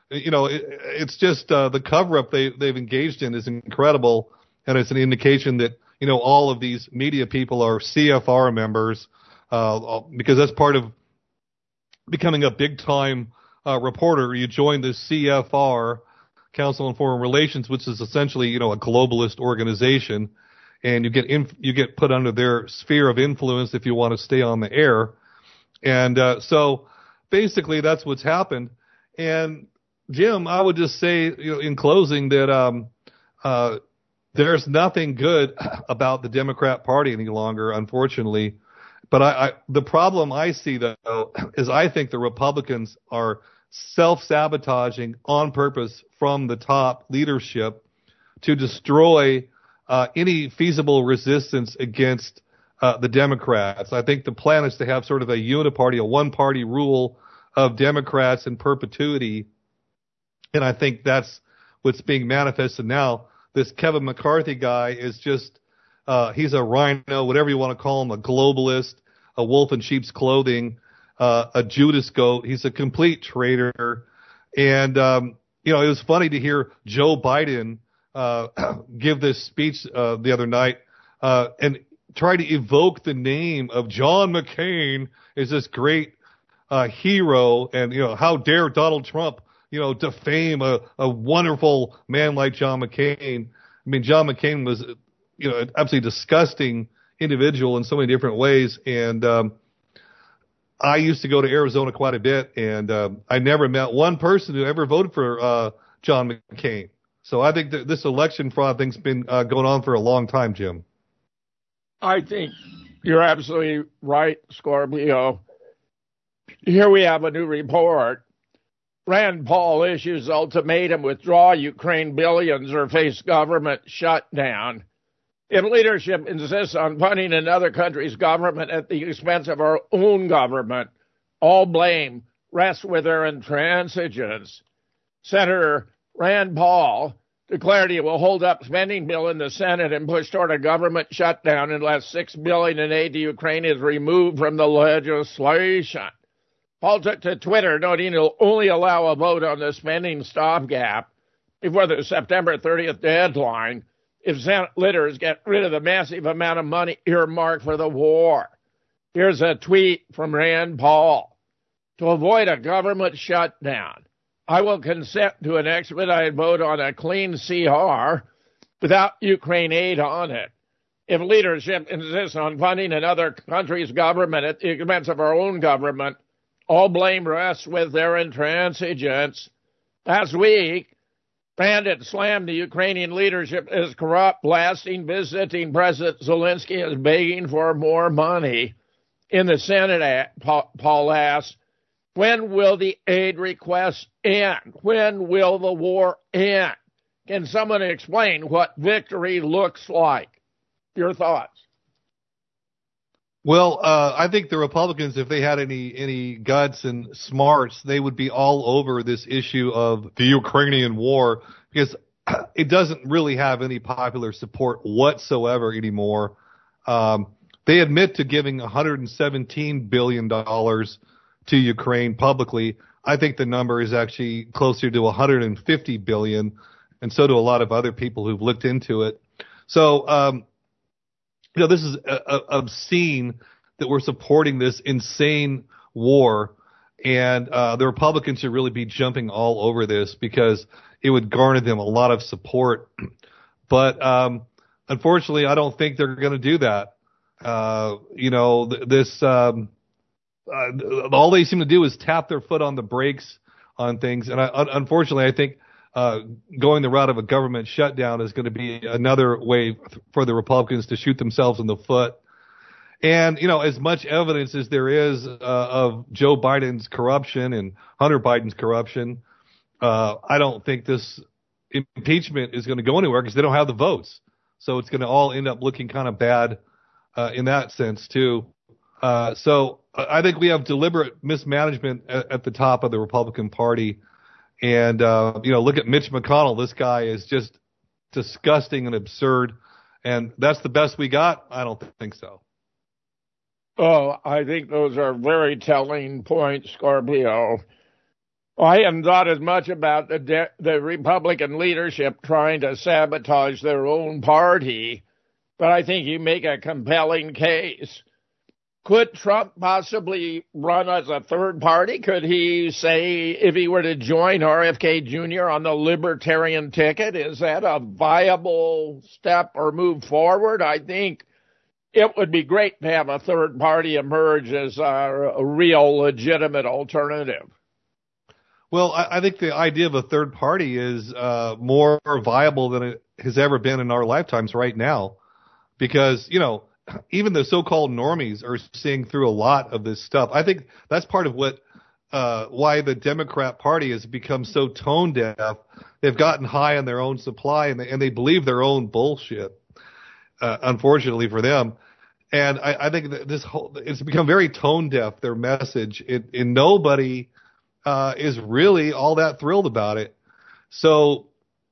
you know, it, it's just uh, the cover-up they, they've engaged in is incredible, and it's an indication that, you know, all of these media people are C F R members, uh, because that's part of becoming a big-time uh, reporter. You join the C F R, Council on Foreign Relations, which is essentially, you know, a globalist organization, and you get inf- you get put under their sphere of influence if you want to stay on the air. And uh, so basically that's what's happened. And Jim, I would just say, you know, in closing that um, uh, there's nothing good about the Democrat Party any longer, unfortunately. But I, I, the problem I see, though, is I think the Republicans are self-sabotaging on purpose from the top leadership to destroy uh, any feasible resistance against uh, the Democrats. I think the plan is to have sort of a uniparty, a one-party rule of Democrats in perpetuity. And I think that's what's being manifested now. This Kevin McCarthy guy is just, uh, he's a rhino, whatever you want to call him, a globalist, a wolf in sheep's clothing, uh, a Judas goat. He's a complete traitor. And, um, you know, it was funny to hear Joe Biden uh, give this speech uh, the other night uh, and try to evoke the name of John McCain as this great uh, hero. And, you know, how dare Donald Trump, you know, defame a, a wonderful man like John McCain. I mean, John McCain was, you know, an absolutely disgusting individual in so many different ways. And um, I used to go to Arizona quite a bit, and um, I never met one person who ever voted for uh, John McCain. So I think that this election fraud thing's been uh, going on for a long time, Jim. I think you're absolutely right, Scorpio. Here we have a new report. Rand Paul issues ultimatum: withdraw Ukraine billions or face government shutdown. If leadership insists on funding another country's government at the expense of our own government, all blame rests with their intransigence. Senator Rand Paul declared he will hold up spending bill in the Senate and push toward a government shutdown unless six billion dollars in aid to Ukraine is removed from the legislation. Paul took to Twitter, noting he'll only allow a vote on the spending stopgap before the September thirtieth deadline if Senate leaders get rid of the massive amount of money earmarked for the war. Here's a tweet from Rand Paul. To avoid a government shutdown, I will consent to an expedited vote on a clean C R without Ukraine aid on it. If leadership insists on funding another country's government at the expense of our own government, all blame rests with their intransigence. Last week, Bandit slammed the Ukrainian leadership as corrupt, blasting visiting President Zelensky as begging for more money. In the Senate, Paul asked, when will the aid requests end? When will the war end? Can someone explain what victory looks like? Your thoughts? Well, uh, I think the Republicans, if they had any any guts and smarts, they would be all over this issue of the Ukrainian war, because it doesn't really have any popular support whatsoever anymore. Um, they admit to giving one hundred seventeen billion dollars to Ukraine publicly. I think the number is actually closer to one hundred fifty billion dollars, and so do a lot of other people who've looked into it. So, um, you know, this is uh, uh, obscene that we're supporting this insane war, and uh, the Republicans should really be jumping all over this because it would garner them a lot of support. But um, unfortunately, I don't think they're going to do that. Uh, you know, th- this um, uh, all they seem to do is tap their foot on the brakes on things, and I, un- unfortunately, I think Uh, going the route of a government shutdown is going to be another way for the Republicans to shoot themselves in the foot. And, you know, as much evidence as there is uh, of Joe Biden's corruption and Hunter Biden's corruption, uh, I don't think this impeachment is going to go anywhere because they don't have the votes. So it's going to all end up looking kind of bad uh, in that sense, too. Uh, so I think we have deliberate mismanagement at, at the top of the Republican Party. And, uh, you know, look at Mitch McConnell. This guy is just disgusting and absurd. And that's the best we got? I don't think so. Oh, I think those are very telling points, Scorpio. I haven't thought as much about the, de- the Republican leadership trying to sabotage their own party, but I think you make a compelling case. Could Trump possibly run as a third party? Could he say, if he were to join R F K Junior on the Libertarian ticket, is that a viable step or move forward? I think it would be great to have a third party emerge as a, a real legitimate alternative. Well, I, I think the idea of a third party is uh, more viable than it has ever been in our lifetimes right now, because, you know, even the so-called normies are seeing through a lot of this stuff. I think that's part of what uh, why the Democrat Party has become so tone deaf. They've gotten high on their own supply, and they, and they believe their own bullshit. Uh, unfortunately for them. And I, I think that this whole, it's become very tone deaf, their message, it, and nobody uh, is really all that thrilled about it. So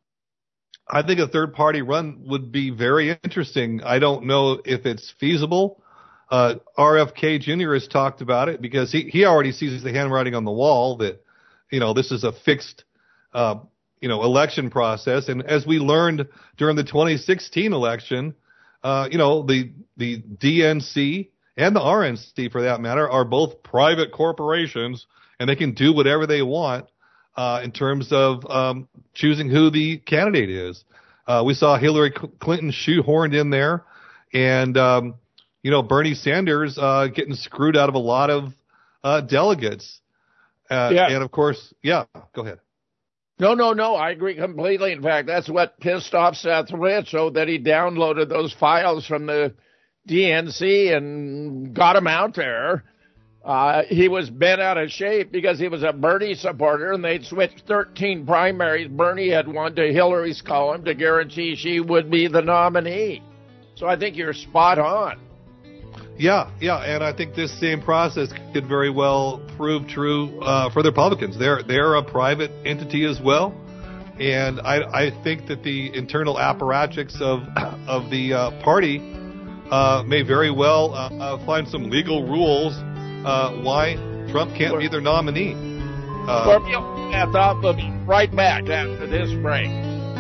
I think a third party run would be very interesting. I don't know if it's feasible. Uh, R F K Junior has talked about it because he, he already sees the handwriting on the wall that, you know, this is a fixed, uh, you know, election process. And as we learned during the twenty sixteen election, Uh, you know, the the D N C and the R N C, for that matter, are both private corporations, and they can do whatever they want uh, in terms of um, choosing who the candidate is. Uh, we saw Hillary Clinton shoehorned in there, and, um, you know, Bernie Sanders uh, getting screwed out of a lot of uh, delegates. Uh, yeah. And, of course, yeah, go ahead. No, no, no. I agree completely. In fact, that's what pissed off Seth Rich, so that he downloaded those files from the D N C and got them out there. Uh, he was bent out of shape because he was a Bernie supporter, and they'd switched thirteen primaries. Bernie had won to Hillary's column to guarantee she would be the nominee. So I think you're spot on. Yeah, yeah, and I think this same process could very well prove true uh, for the Republicans. They're they're a private entity as well, and I I think that the internal apparatchiks of of the uh, party uh, may very well uh, uh, find some legal rules uh, why Trump can't be their nominee. Uh, I thought we'll be right back after this break.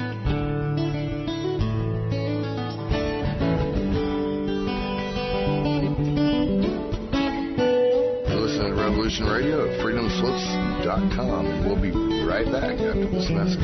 Revolution Radio at freedom slips dot com, and we'll be right back after this message.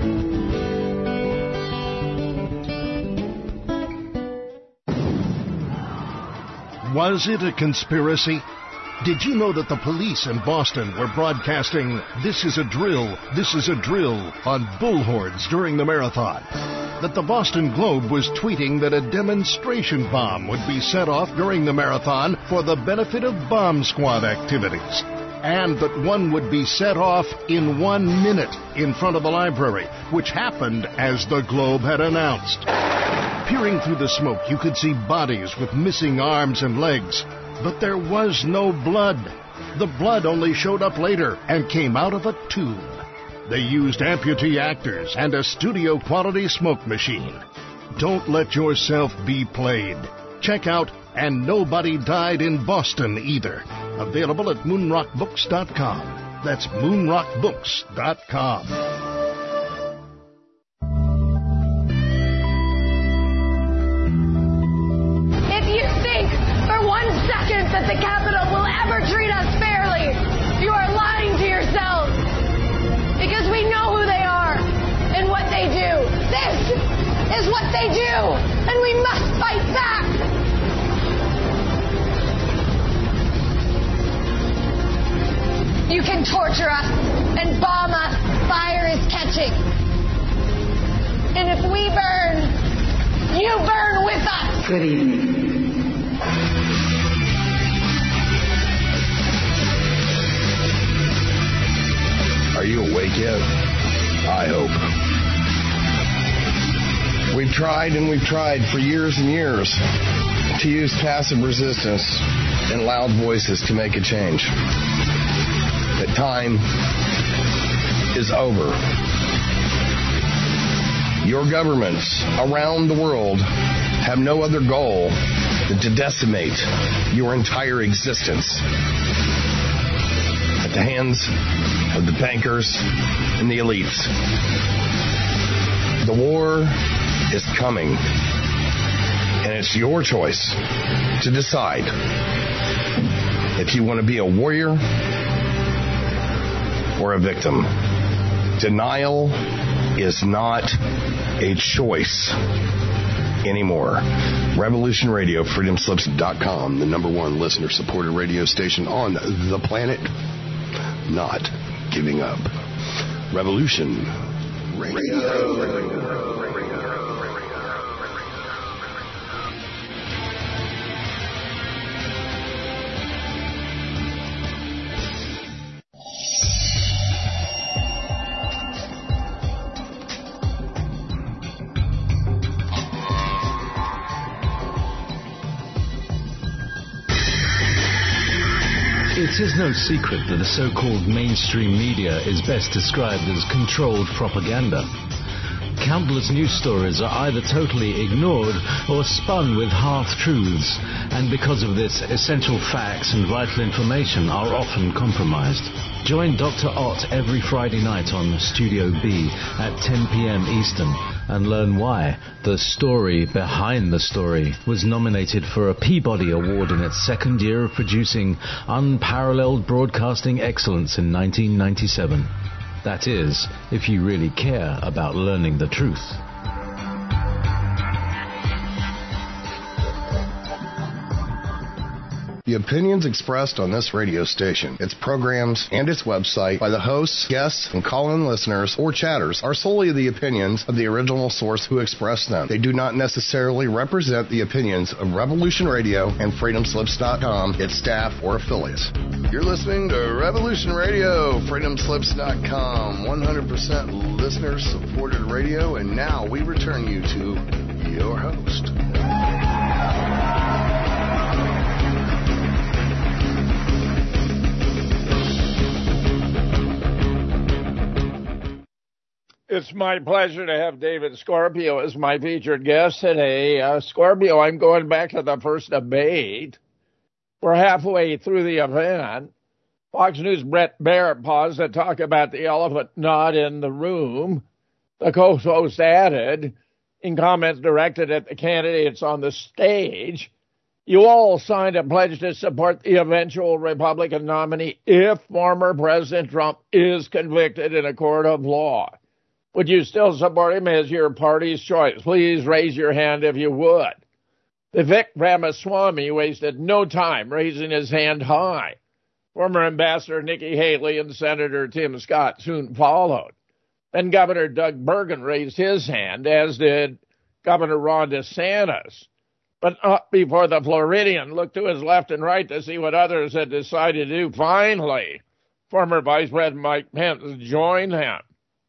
Was it a conspiracy? Did you know that the police in Boston were broadcasting "This is a drill, this is a drill" on bullhorns during the marathon? That the Boston Globe was tweeting that a demonstration bomb would be set off during the marathon for the benefit of bomb squad activities? And that one would be set off in one minute in front of the library, which happened as the Globe had announced. Peering through the smoke, you could see bodies with missing arms and legs. But there was no blood. The blood only showed up later and came out of a tube. They used amputee actors and a studio-quality smoke machine. Don't let yourself be played. Check out And Nobody Died in Boston Either. Available at moonrock books dot com. That's moonrock books dot com. If you think for one second that the Capitol will ever treat us fairly, you are lying to yourselves. Because we know who they are and what they do. This is what they do, and we must fight back. You can torture us and bomb us. Fire is catching. And if we burn, you burn with us. Good evening. Are you awake yet? I hope. We've tried and we've tried for years and years to use passive resistance and loud voices to make a change. The time is over. Your governments around the world have no other goal than to decimate your entire existence. At the hands of the bankers and the elites. The war is coming, and it's your choice to decide if you want to be a warrior or a victim. Denial is not a choice anymore. Revolution Radio, freedom slips dot com, the number one listener-supported radio station on the planet. Not giving up. Revolution Radio. It is no secret that the so-called mainstream media is best described as controlled propaganda. Countless news stories are either totally ignored or spun with half-truths, and because of this, essential facts and vital information are often compromised. Join Doctor Ott every Friday night on Studio B at ten p.m. Eastern and learn why The Story Behind the Story was nominated for a Peabody Award in its second year of producing unparalleled broadcasting excellence in nineteen ninety-seven. That is, if you really care about learning the truth. The opinions expressed on this radio station, its programs, and its website by the hosts, guests, and call-in listeners or chatters are solely the opinions of the original source who expressed them. They do not necessarily represent the opinions of Revolution Radio and freedom slips dot com, its staff, or affiliates. You're listening to Revolution Radio, freedom slips dot com, one hundred percent listener-supported radio, and now we return you to your host. It's my pleasure to have David Scorpio as my featured guest today. Uh, Scorpio, I'm going back to the first debate. We're halfway through the event. Fox News' Brett Barrett paused to talk about the elephant not in the room. The co-host added, in comments directed at the candidates on the stage, you all signed a pledge to support the eventual Republican nominee if former President Trump is convicted in a court of law. Would you still support him as your party's choice? Please raise your hand if you would. Vivek Ramaswamy wasted no time raising his hand high. Former Ambassador Nikki Haley and Senator Tim Scott soon followed. Then Governor Doug Burgum raised his hand, as did Governor Ron DeSantis. But not before the Floridian looked to his left and right to see what others had decided to do. Finally, former Vice President Mike Pence joined him.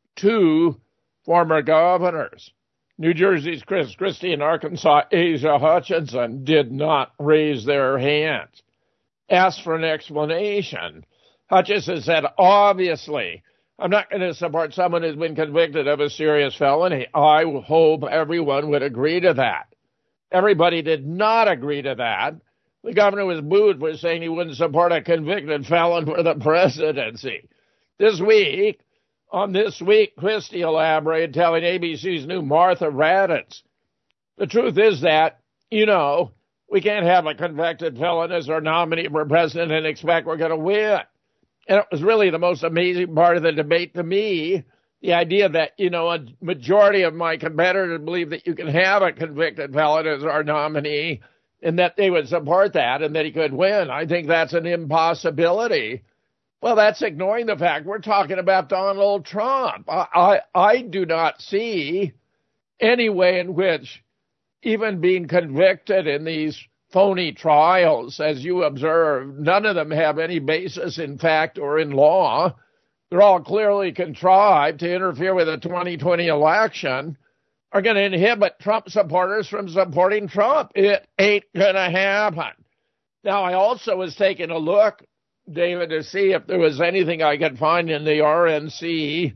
Two former governors, New Jersey's Chris Christie and Arkansas' Asa Hutchinson, did not raise their hands. Asked for an explanation, Hutchinson said, obviously, I'm not going to support someone who's been convicted of a serious felony. I hope everyone would agree to that. Everybody did not agree to that. The governor was booed for saying he wouldn't support a convicted felon for the presidency. This week, On This Week, Christie elaborated, telling A B C's new Martha Raddatz, the truth is that, you know, we can't have a convicted felon as our nominee for president and expect we're going to win. And it was really the most amazing part of the debate to me, the idea that, you know, a majority of my competitors believe that you can have a convicted felon as our nominee and that they would support that and that he could win. I think that's an impossibility. Well, that's ignoring the fact we're talking about Donald Trump. I, I, I do not see any way in which even being convicted in these phony trials, as you observe, none of them have any basis in fact or in law. They're all clearly contrived to interfere with the twenty twenty election, are going to inhibit Trump supporters from supporting Trump. It ain't going to happen. Now, I also was taking a look, David, to see if there was anything I could find in the R N C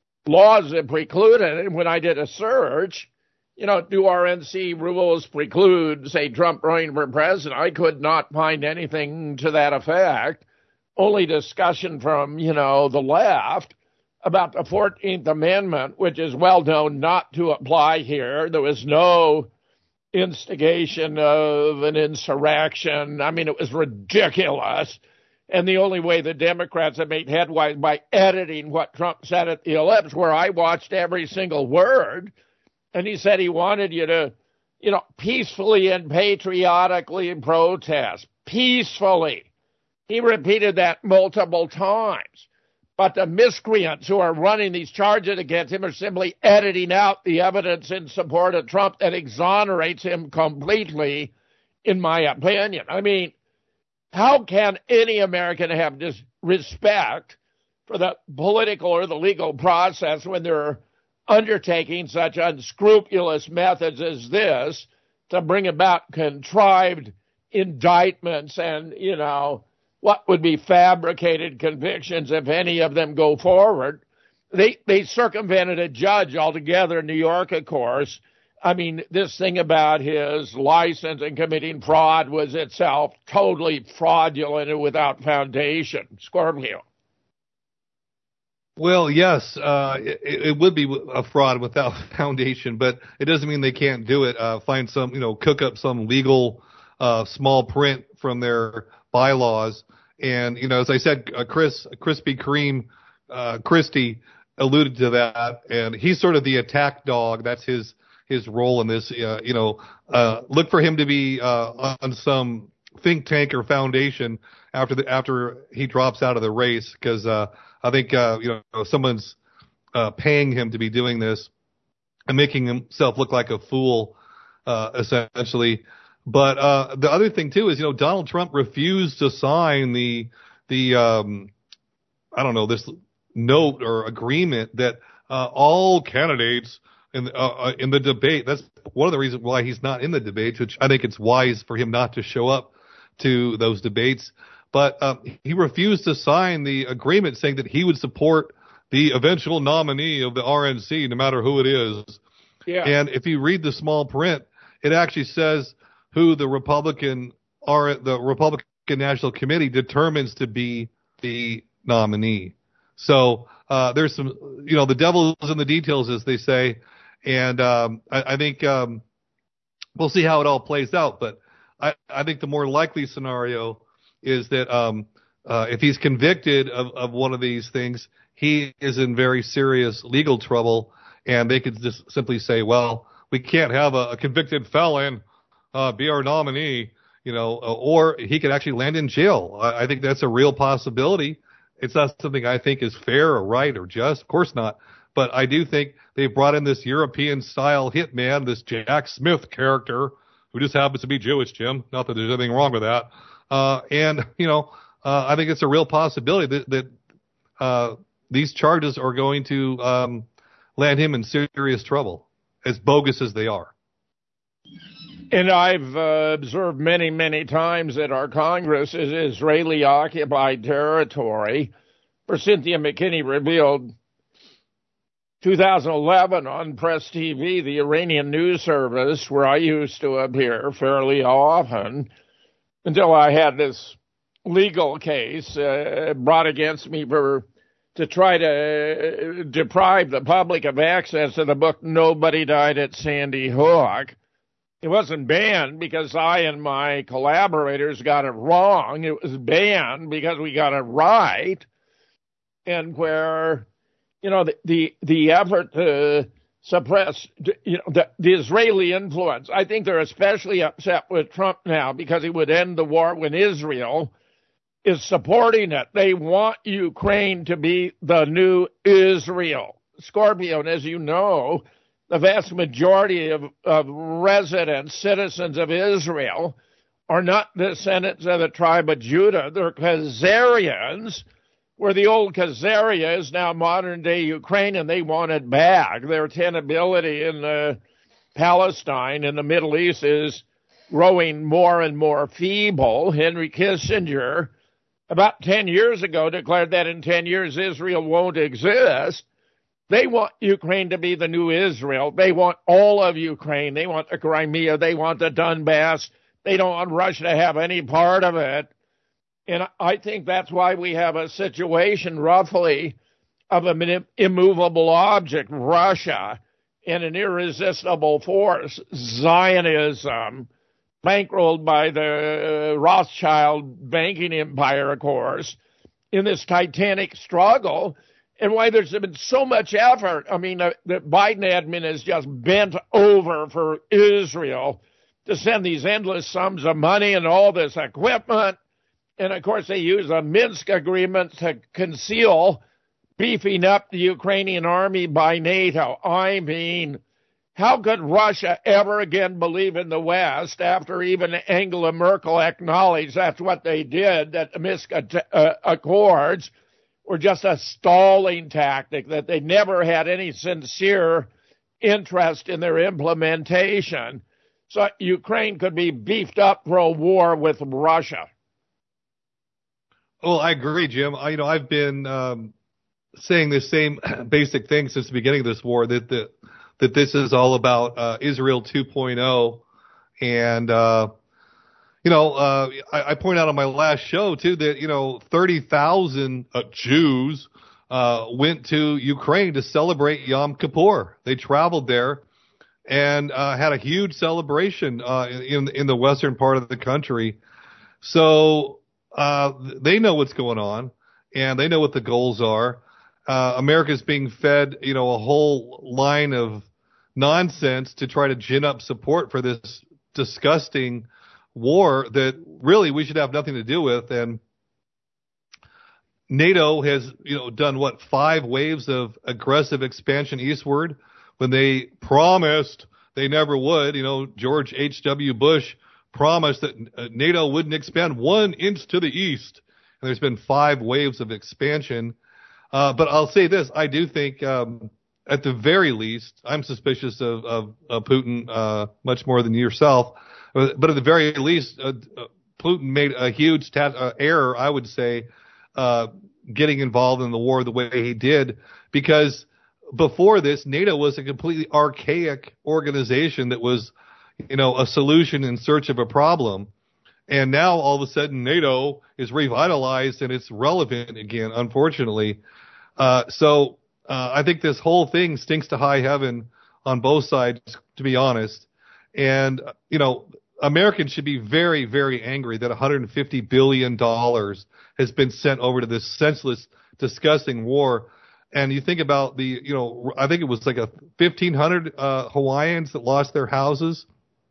laws that preclude it. And when I did a search, you know, do R N C rules preclude, say, Trump running for president? I could not find anything to that effect. only discussion from, you know, the left about the fourteenth Amendment, which is well known not to apply here. There was no instigation of an insurrection. I mean, it was ridiculous. And the only way the Democrats have made headway is by editing what Trump said at the ellipse, where I watched every single word. And he said he wanted you to, you know, peacefully and patriotically protest. Peacefully. He repeated that multiple times. But the miscreants who are running these charges against him are simply editing out the evidence in support of Trump that exonerates him completely, in my opinion. I mean, how can any American have this respect for the political or the legal process when they're undertaking such unscrupulous methods as this to bring about contrived indictments and, you know, what would be fabricated convictions if any of them go forward? They they circumvented a judge altogether in New York, of course. I mean, this thing about his license and committing fraud was itself totally fraudulent and without foundation. Scorpio. Well, yes, uh, it, it would be a fraud without foundation, but it doesn't mean they can't do it. Uh, find some, you know, cook up some legal uh, small print from their bylaws. And, you know, as I said, uh, Chris, Krispy Kreme, uh, Christie alluded to that, and he's sort of the attack dog. That's his his role in this. Uh, you know, uh, look for him to be uh, on some think tank or foundation after the after he drops out of the race, because uh, I think uh, you know someone's uh, paying him to be doing this and making himself look like a fool, uh, essentially. But uh, the other thing too is, you know, Donald Trump refused to sign the the um, I don't know this note or agreement that uh, all candidates in uh, in the debate. That's one of the reasons why he's not in the debates, which I think it's wise for him not to show up to those debates. But um, he refused to sign the agreement saying that he would support the eventual nominee of the R N C, no matter who it is. Yeah. And if you read the small print, it actually says who the Republican or the Republican National Committee determines to be the nominee. So uh, there's some, you know, the devil is in the details, as they say, and um, I, I think um, we'll see how it all plays out. But I, I think the more likely scenario is that um, uh, if he's convicted of, of one of these things, he is in very serious legal trouble, and they could just simply say, well, we can't have a, a convicted felon uh, be our nominee, you know, or he could actually land in jail. I, I think that's a real possibility. It's not something I think is fair or right or just. Of course not. But I do think they brought in this European-style hitman, this Jack Smith character, who just happens to be Jewish, Jim. Not that there's anything wrong with that. Uh, and, you know, uh, I think it's a real possibility that, that uh, these charges are going to um, land him in serious trouble, as bogus as they are. And I've uh, observed many, many times that our Congress is Israeli-occupied territory. For Cynthia McKinney revealed two thousand eleven on Press T V, the Iranian news service, where I used to appear fairly often, until I had this legal case uh, brought against me for to try to deprive the public of access to the book Nobody Died at Sandy Hook. It wasn't banned because I and my collaborators got it wrong. It was banned because we got it right. And where, you know, the the, the effort to suppress, you know, the, the Israeli influence. I think they're especially upset with Trump now because he would end the war when Israel is supporting it. They want Ukraine to be the new Israel. Scorpio, and as you know, the vast majority of, of residents, citizens of Israel, are not descendants of the tribe of Judah. They're Khazarians, where the old Khazaria is now modern-day Ukraine, and they want it back. Their tenability in uh, Palestine and the Middle East is growing more and more feeble. Henry Kissinger, about ten years ago, declared that in ten years Israel won't exist. They want Ukraine to be the new Israel. They want all of Ukraine. They want the Crimea. They want the Donbass. They don't want Russia to have any part of it. And I think that's why we have a situation roughly of an immovable object, Russia, and an irresistible force, Zionism, bankrolled by the Rothschild banking empire, of course, in this titanic struggle, and why there's been so much effort. I mean, uh, the Biden admin is just bent over for Israel to send these endless sums of money and all this equipment. And, of course, they use a Minsk agreement to conceal beefing up the Ukrainian army by NATO. I mean, how could Russia ever again believe in the West after even Angela Merkel acknowledged that's what they did, that the Minsk uh, Accords were just a stalling tactic, that they never had any sincere interest in their implementation. So Ukraine could be beefed up for a war with Russia. Well, I agree, Jim. I, you know, I've been um, saying the same basic thing since the beginning of this war, that the, that this is all about uh, Israel two point oh. And, uh, you know, uh, I, I point out on my last show, too, that, you know, thirty thousand uh, Jews uh, went to Ukraine to celebrate Yom Kippur. They traveled there and uh, had a huge celebration uh, in, in the western part of the country. So uh, they know what's going on, and they know what the goals are. Uh, America's being fed, you know, a whole line of nonsense to try to gin up support for this disgusting war that really we should have nothing to do with. And NATO has, you know, done what, five waves of aggressive expansion eastward when they promised they never would. You know, George H W. Bush promised that NATO wouldn't expand one inch to the east. And there's been five waves of expansion. Uh, but I'll say this, I do think, um, at the very least, I'm suspicious of, of, of Putin uh, much more than yourself. But at the very least, uh, Putin made a huge ta- uh, error, I would say, uh, getting involved in the war the way he did, because before this, NATO was a completely archaic organization that was, you know, a solution in search of a problem. And now all of a sudden NATO is revitalized and it's relevant again, unfortunately. Uh, so uh, I think this whole thing stinks to high heaven on both sides, to be honest. And, you know, Americans should be very, very angry that one hundred fifty billion dollars has been sent over to this senseless, disgusting war. And you think about the, you know, I think it was like a fifteen hundred uh, Hawaiians that lost their houses.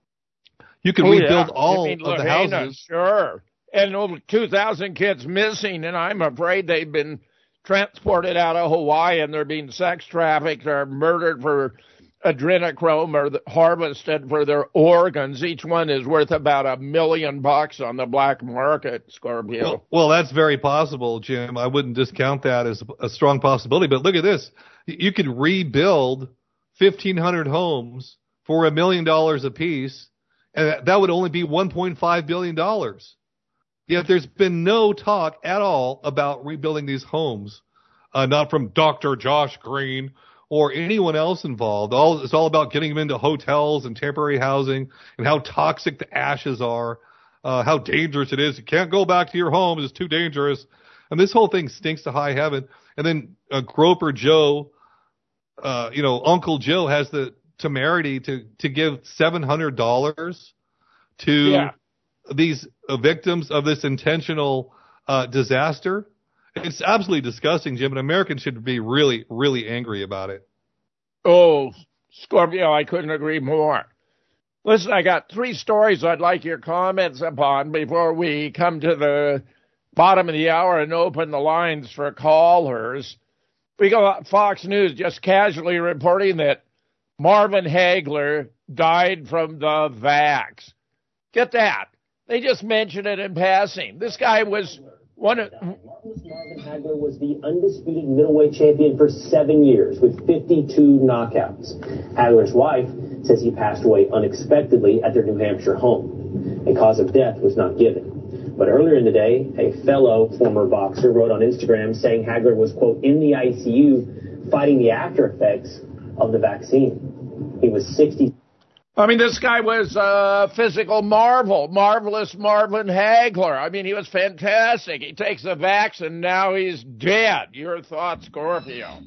You can oh, rebuild yeah. all of Lahaina, the houses. Sure. And over two thousand kids missing, and I'm afraid they've been transported out of Hawaii and they're being sex trafficked or murdered for adrenochrome or harvested for their organs. Each one is worth about a million bucks on the black market, Scorpio. Well, well, that's very possible, Jim. I wouldn't discount that as a strong possibility. But look at this. You could rebuild fifteen hundred homes for a million dollars apiece, and that would only be one point five billion dollars. Yet there's been no talk at all about rebuilding these homes, uh, not from Doctor Josh Green or anyone else involved. All it's all about getting them into hotels and temporary housing, and how toxic the ashes are, uh, how dangerous it is. You can't go back to your home; it's too dangerous. And this whole thing stinks to high heaven. And then uh, Groper Joe, uh, you know, Uncle Joe has the temerity to to give seven hundred dollars to yeah. these uh, victims of this intentional uh, disaster. It's absolutely disgusting, Jim, and Americans should be really, really angry about it. Oh, Scorpio, I couldn't agree more. Listen, I got three stories I'd like your comments upon before we come to the bottom of the hour and open the lines for callers. We got Fox News just casually reporting that Marvin Hagler died from the vax. Get that. They just mentioned it in passing. This guy was one of... Marvin Hagler was the undisputed middleweight champion for seven years with fifty-two knockouts. Hagler's wife says he passed away unexpectedly at their New Hampshire home. A cause of death was not given. But earlier in the day, a fellow former boxer wrote on Instagram saying Hagler was, quote, in the I C U fighting the after effects of the vaccine. He was sixty. I mean, this guy was a physical marvel, marvelous Marvin Hagler. I mean, he was fantastic. He takes the vaccine, now he's dead. Your thoughts, Scorpio?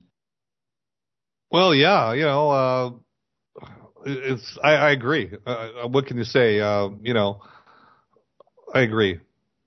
Well, yeah, you know, uh, it's. I, I agree. Uh, what can you say? Uh, you know, I agree.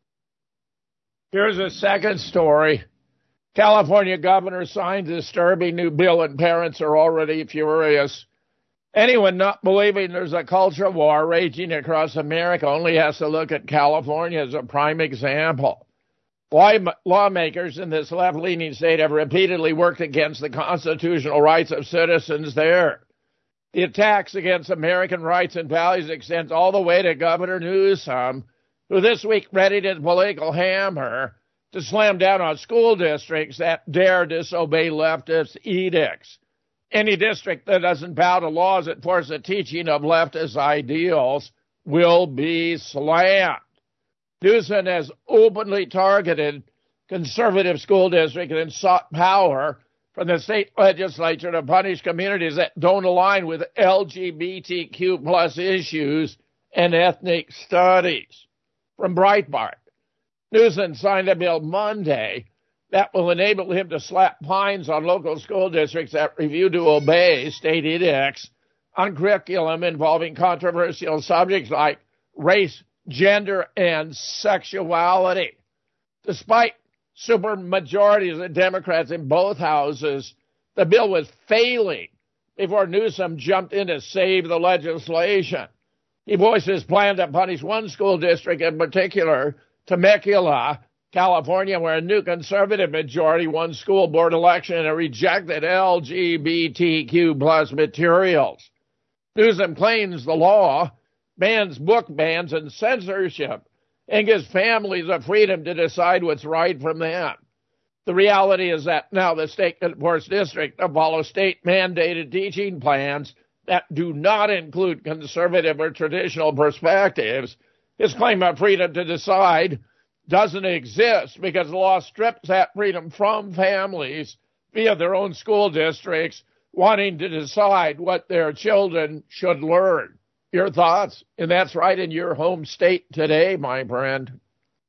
Here's a second story. California governor signs disturbing new bill, and parents are already furious. Anyone not believing there's a culture war raging across America only has to look at California as a prime example. Why lawmakers in this left-leaning state have repeatedly worked against the constitutional rights of citizens there. The attacks against American rights and values extends all the way to Governor Newsom, who this week readied his political hammer to slam down on school districts that dare disobey leftist edicts. Any district that doesn't bow to laws that force the teaching of leftist ideals will be slammed. Newsom has openly targeted conservative school districts and sought power from the state legislature to punish communities that don't align with L G B T Q plus issues and ethnic studies. From Breitbart, Newsom signed a bill Monday that will enable him to slap fines on local school districts that refuse to obey state edicts on curriculum involving controversial subjects like race, gender, and sexuality. Despite supermajorities of Democrats in both houses, the bill was failing before Newsom jumped in to save the legislation. He voiced his plan to punish one school district in particular, Temecula, California, where a new conservative majority won school board election and rejected L G B T Q plus materials. Newsom claims the law bans book bans and censorship and gives families the freedom to decide what's right from them. The reality is that now the state can force districts to follow state-mandated teaching plans that do not include conservative or traditional perspectives. His claim of freedom to decide doesn't exist because the law strips that freedom from families via their own school districts wanting to decide what their children should learn. Your thoughts? And that's right in your home state today, my friend.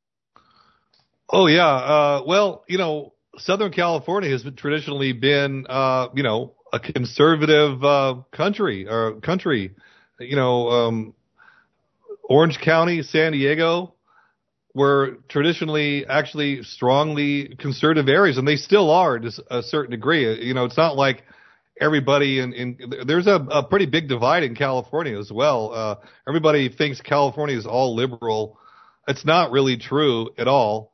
Oh, yeah. Uh, well, you know, Southern California has been traditionally been, uh, you know, a conservative uh, country or country. You know, um, Orange County, San Diego were traditionally actually strongly conservative areas, and they still are to a certain degree. You know, it's not like everybody in, in there's a, a pretty big divide in California as well. Uh, everybody thinks California is all liberal. It's not really true at all.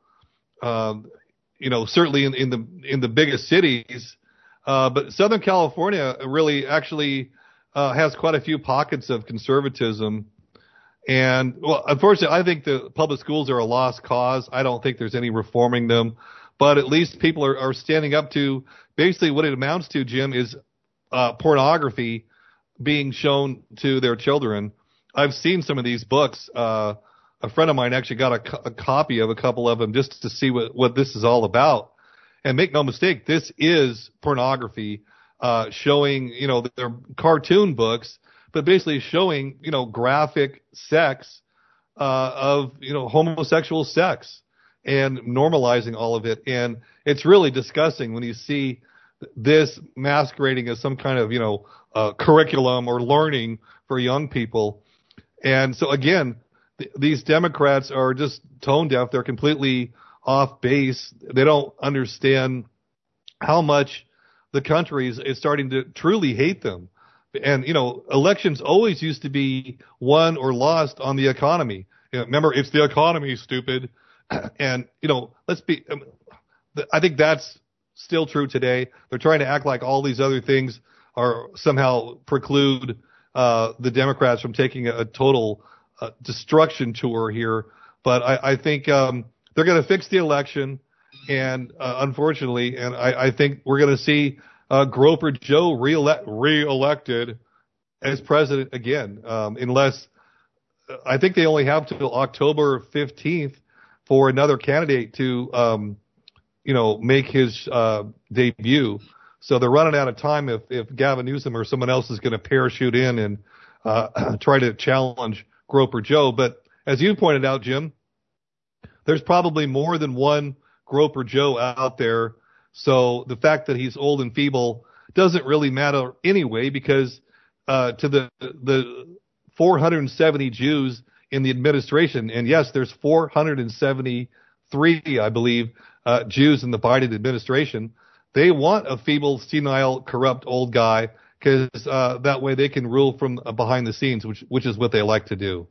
Um, you know, certainly in, in the in the biggest cities, uh, but Southern California really actually uh, has quite a few pockets of conservatism. And, well, unfortunately, I think the public schools are a lost cause. I don't think there's any reforming them. But at least people are, are standing up to basically what it amounts to, Jim, is uh, pornography being shown to their children. I've seen some of these books. Uh, a friend of mine actually got a, co- a copy of a couple of them just to see what, what this is all about. And make no mistake, this is pornography uh, showing, you know, they're cartoon books, but basically showing, you know, graphic sex uh, of, you know, homosexual sex and normalizing all of it. And it's really disgusting when you see this masquerading as some kind of, you know, uh, curriculum or learning for young people. And so, again, th- these Democrats are just tone deaf. They're completely off base. They don't understand how much the country is, is starting to truly hate them. And, you know, elections always used to be won or lost on the economy. You know, remember, it's the economy, stupid. And, you know, let's be um, – I think that's still true today. They're trying to act like all these other things are somehow preclude uh, the Democrats from taking a, a total uh, destruction tour here. But I, I think um, they're going to fix the election, and uh, unfortunately, and I, I think we're going to see – Uh, Groper Joe re-elect, re-elected as president again, um, unless uh, I think they only have till October fifteenth for another candidate to, um, you know, make his uh, debut. So they're running out of time if, if Gavin Newsom or someone else is going to parachute in and uh, try to challenge Groper Joe. But as you pointed out, Jim, there's probably more than one Groper Joe out there. So the fact that he's old and feeble doesn't really matter anyway, because uh, to the the four hundred seventy Jews in the administration, and yes, there's four hundred seventy-three, I believe, uh, Jews in the Biden administration, they want a feeble, senile, corrupt old guy, because uh, that way they can rule from uh, behind the scenes, which which is what they like to do.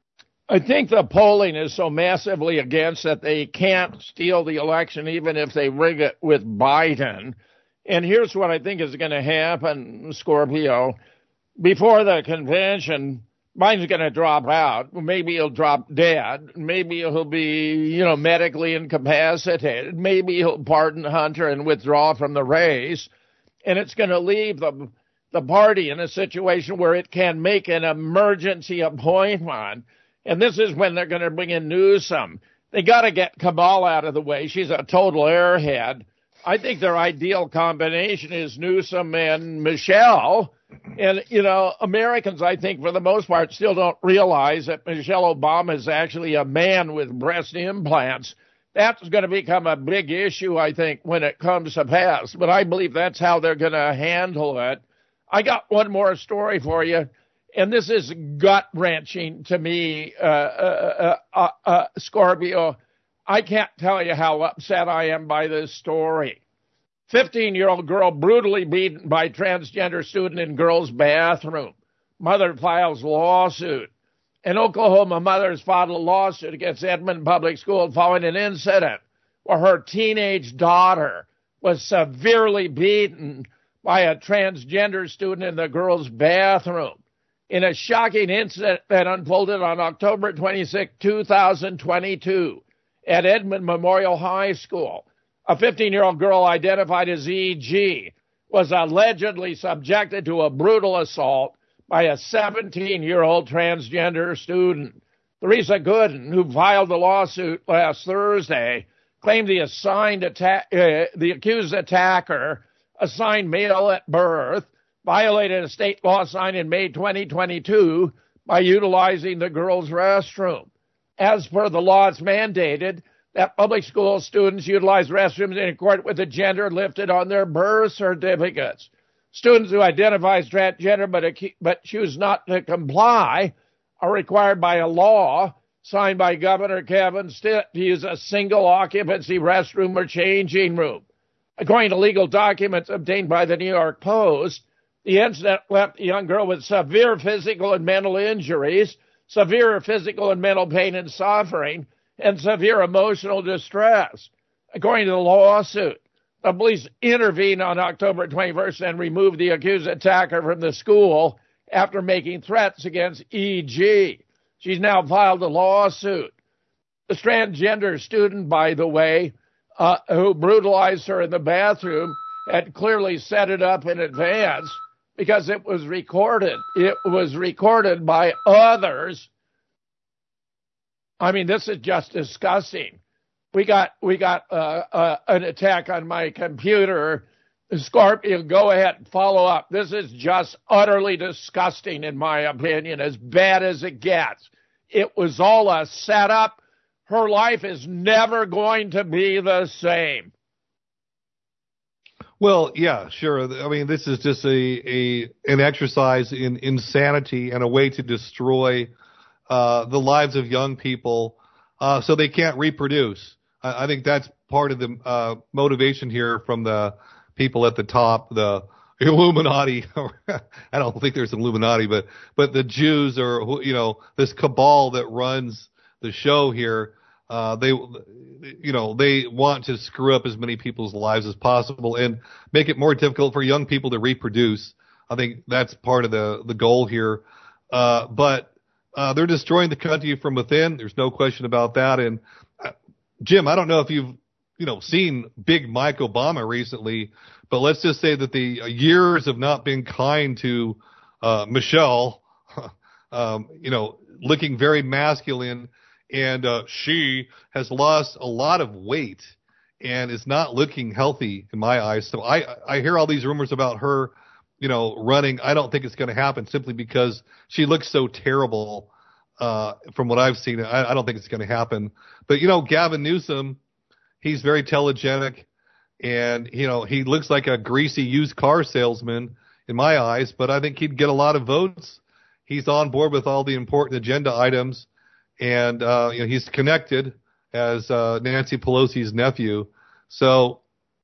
I think the polling is so massively against that they can't steal the election even if they rig it with Biden. And here's what I think is going to happen, Scorpio. Before the convention, Biden's going to drop out. Maybe he'll drop dead. Maybe he'll be, you know, medically incapacitated. Maybe he'll pardon Hunter and withdraw from the race. And it's going to leave the, the party in a situation where it can make an emergency appointment. And this is when they're going to bring in Newsom. They got to get Kamala out of the way. She's a total airhead. I think their ideal combination is Newsom and Michelle. And, you know, Americans, I think, for the most part, still don't realize that Michelle Obama is actually a man with breast implants. That's going to become a big issue, I think, when it comes to pass. But I believe that's how they're going to handle it. I got one more story for you. And this is gut-wrenching to me, uh, uh, uh, uh, Scorpio. I can't tell you how upset I am by this story. fifteen-year-old girl brutally beaten by transgender student in girl's bathroom. Mother files lawsuit. An Oklahoma mother has filed a lawsuit against Edmond Public School following an incident where her teenage daughter was severely beaten by a transgender student in the girl's bathroom. In a shocking incident that unfolded on October twenty-sixth, two thousand twenty-two at Edmond Memorial High School, a fifteen-year-old girl identified as E G was allegedly subjected to a brutal assault by a seventeen-year-old transgender student. Theresa Gooden, who filed the lawsuit last Thursday, claimed the assigned atta- uh, the accused attacker, assigned male at birth, violated a state law signed in May twenty twenty-two by utilizing the girls' restroom. As per the law, it's mandated that public school students utilize restrooms in accordance with the gender listed on their birth certificates. Students who identify as transgender but, but choose not to comply are required by a law signed by Governor Kevin Stitt to use a single occupancy restroom or changing room. According to legal documents obtained by the New York Post, the incident left the young girl with severe physical and mental injuries, severe physical and mental pain and suffering, and severe emotional distress. According to the lawsuit, the police intervened on October twenty-first and removed the accused attacker from the school after making threats against E G. She's now filed a lawsuit. The transgender student, by the way, uh, who brutalized her in the bathroom, had clearly set it up in advance, because it was recorded. It was recorded by others. I mean, this is just disgusting. We got we got uh, uh, an attack on my computer. Scorpio, go ahead and follow up. This is just utterly disgusting, in my opinion, as bad as it gets. It was all a setup. Her life is never going to be the same. Well, yeah, sure. I mean, this is just a, a an exercise in insanity and a way to destroy uh, the lives of young people uh, so they can't reproduce. I, I think that's part of the uh, motivation here from the people at the top, the Illuminati. I don't think there's an Illuminati, but but the Jews, or, you know, this cabal that runs the show here. Uh, they, you know, they want to screw up as many people's lives as possible and make it more difficult for young people to reproduce. I think that's part of the, the goal here. Uh, but, uh, they're destroying the country from within. There's no question about that. And, uh, Jim, I don't know if you've, you know, seen big Mike Obama recently, but let's just say that the uh, years of not being kind to, uh, Michelle, um, you know, looking very masculine. And uh, she has lost a lot of weight and is not looking healthy in my eyes. So I, I hear all these rumors about her you know, running. I don't think it's going to happen simply because she looks so terrible. Uh, from what I've seen, I, I don't think it's going to happen. But, you know, Gavin Newsom, he's very telegenic, and, you know, he looks like a greasy used car salesman in my eyes, but I think he'd get a lot of votes. He's on board with all the important agenda items, and, uh, you know, he's connected as uh, Nancy Pelosi's nephew. So,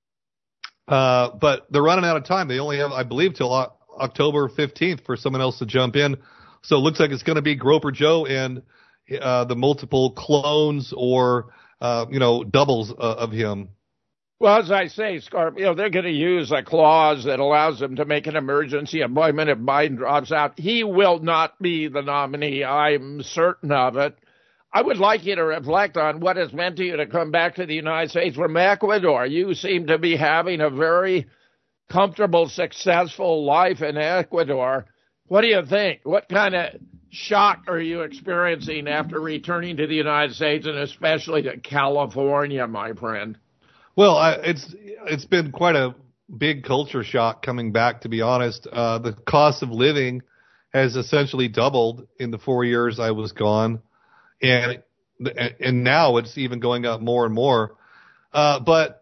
uh, but they're running out of time. They only have, I believe, till o- October fifteenth for someone else to jump in. So it looks like it's going to be Groper Joe and uh, the multiple clones or, uh, you know, doubles uh, of him. Well, as I say, Scorpio, they're going to use a clause that allows them to make an emergency appointment if Biden drops out. He will not be the nominee. I'm certain of it. I would like you to reflect on what it's meant to you to come back to the United States from Ecuador. You seem to be having a very comfortable, successful life in Ecuador. What do you think? What kind of shock are you experiencing after returning to the United States and especially to California, my friend? Well, I, it's it's been quite a big culture shock coming back, to be honest. Uh, the cost of living has essentially doubled in the four years I was gone, and and now it's even going up more and more. Uh, but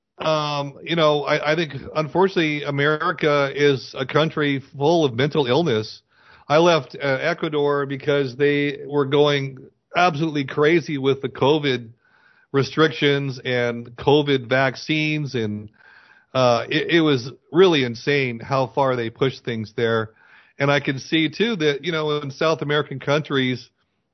Um, you know, I, I think, unfortunately, America is a country full of mental illness. I left uh, Ecuador because they were going absolutely crazy with the COVID restrictions and COVID vaccines. And uh, it, it was really insane how far they pushed things there. And I can see, too, that, you know, in South American countries,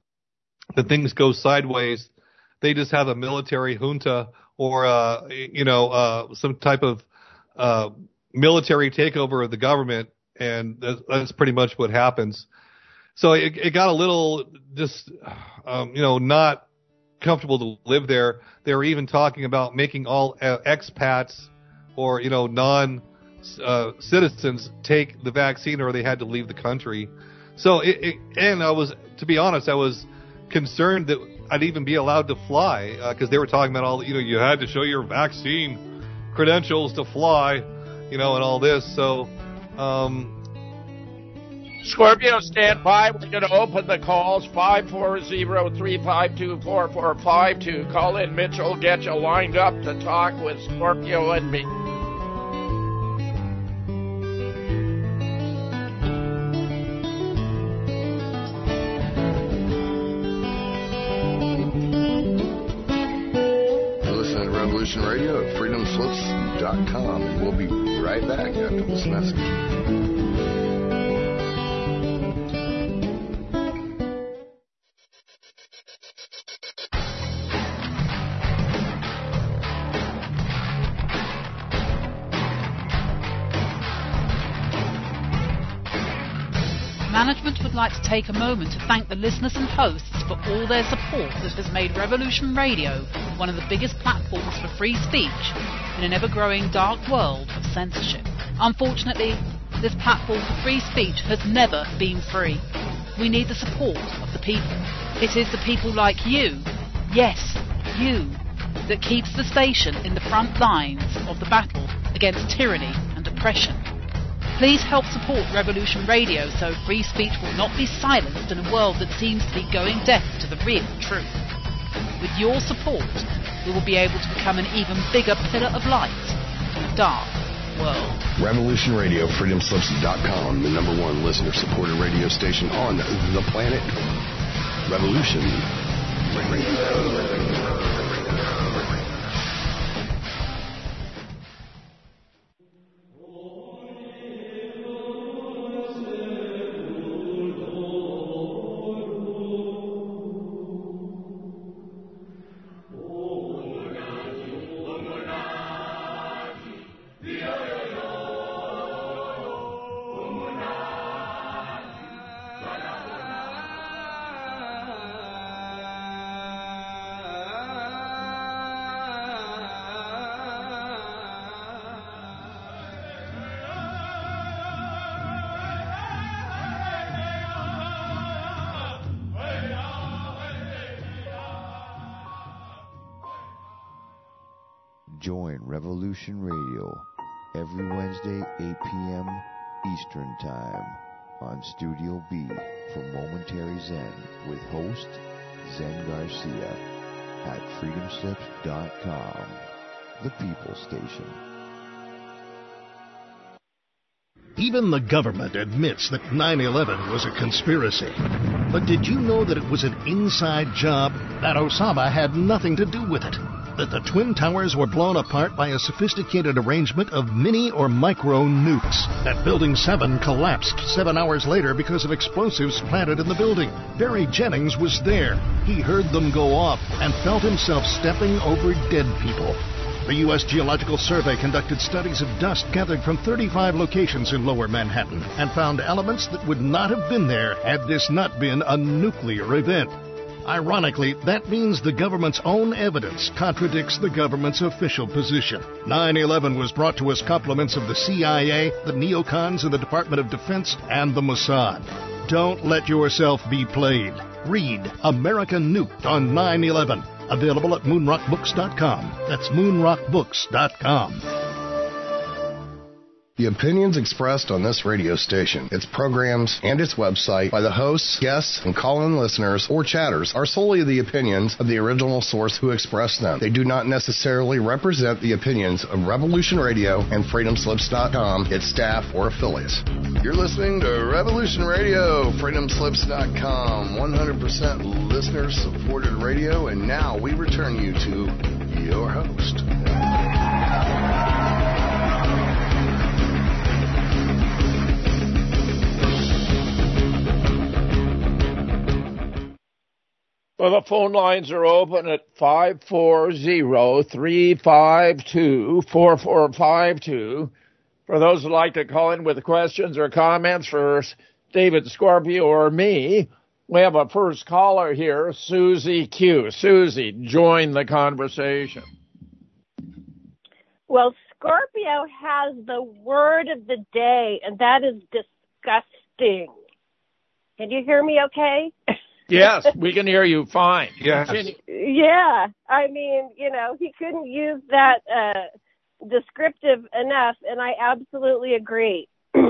that things go sideways. They just have a military junta or, uh, you know, uh, some type of uh, military takeover of the government, and that's, that's pretty much what happens. So it, it got a little just, um, you know, not comfortable to live there. They were even talking about making all uh, expats or, you know, non uh, citizens take the vaccine, or they had to leave the country. So, it, it, and I was, to be honest, I was concerned that I'd even be allowed to fly, because uh, they were talking about all, you know, you had to show your vaccine credentials to fly, you know, and all this. So, um, Scorpio, stand by. We're going to open the calls, five four zero, three five two, four four five two. Call in, Mitchell, get you lined up to talk with Scorpio and me. Radio at freedom slips dot com, and we'll be right back after this message. Management would like to take a moment to thank the listeners and hosts for all their support that has made Revolution Radio one of the biggest platforms for free speech in an ever-growing dark world of censorship. Unfortunately, this platform for free speech has never been free. We need the support of the people. It is the people like you, yes, you, that keeps the station in the front lines of the battle against tyranny and oppression. Please help support Revolution Radio so free speech will not be silenced in a world that seems to be going deaf to the real truth. With your support, we will be able to become an even bigger pillar of light in a dark world. Revolution Radio, freedom slips dot com, the number one listener-supported radio station on the planet. Revolution Radio. Join Revolution Radio every Wednesday, eight p.m. Eastern Time on Studio B for Momentary Zen with host Zen Garcia at freedom slips dot com, the People Station. Even the government admits that nine eleven was a conspiracy. But did you know that it was an inside job? That Osama had nothing to do with it? That the Twin Towers were blown apart by a sophisticated arrangement of mini or micro nukes? That Building seven collapsed seven hours later because of explosives planted in the building? Barry Jennings was there. He heard them go off and felt himself stepping over dead people. The U S Geological Survey conducted studies of dust gathered from thirty-five locations in Lower Manhattan and found elements that would not have been there had this not been a nuclear event. Ironically, that means the government's own evidence contradicts the government's official position. nine eleven was brought to us compliments of the C I A, the neocons in the Department of Defense, and the Mossad. Don't let yourself be played. Read American Nuked on nine eleven. Available at moon rock books dot com. That's moon rock books dot com. The opinions expressed on this radio station, its programs, and its website by the hosts, guests, and call-in listeners or chatters are solely the opinions of the original source who expressed them. They do not necessarily represent the opinions of Revolution Radio and freedom slips dot com, its staff, or affiliates. You're listening to Revolution Radio, freedom slips dot com, one hundred percent listener-supported radio, and now we return you to your host. Well, the phone lines are open at five four zero, three five two, four four five two. For those who'd like to call in with questions or comments for David Scorpio or me, we have a first caller here, Susie Q. Susie, join the conversation. Well, Scorpio has the word of the day, and that is disgusting. Can you hear me okay? Yes, we can hear you fine. Yes. Yeah, I mean, you know, he couldn't use that uh, descriptive enough, and I absolutely agree.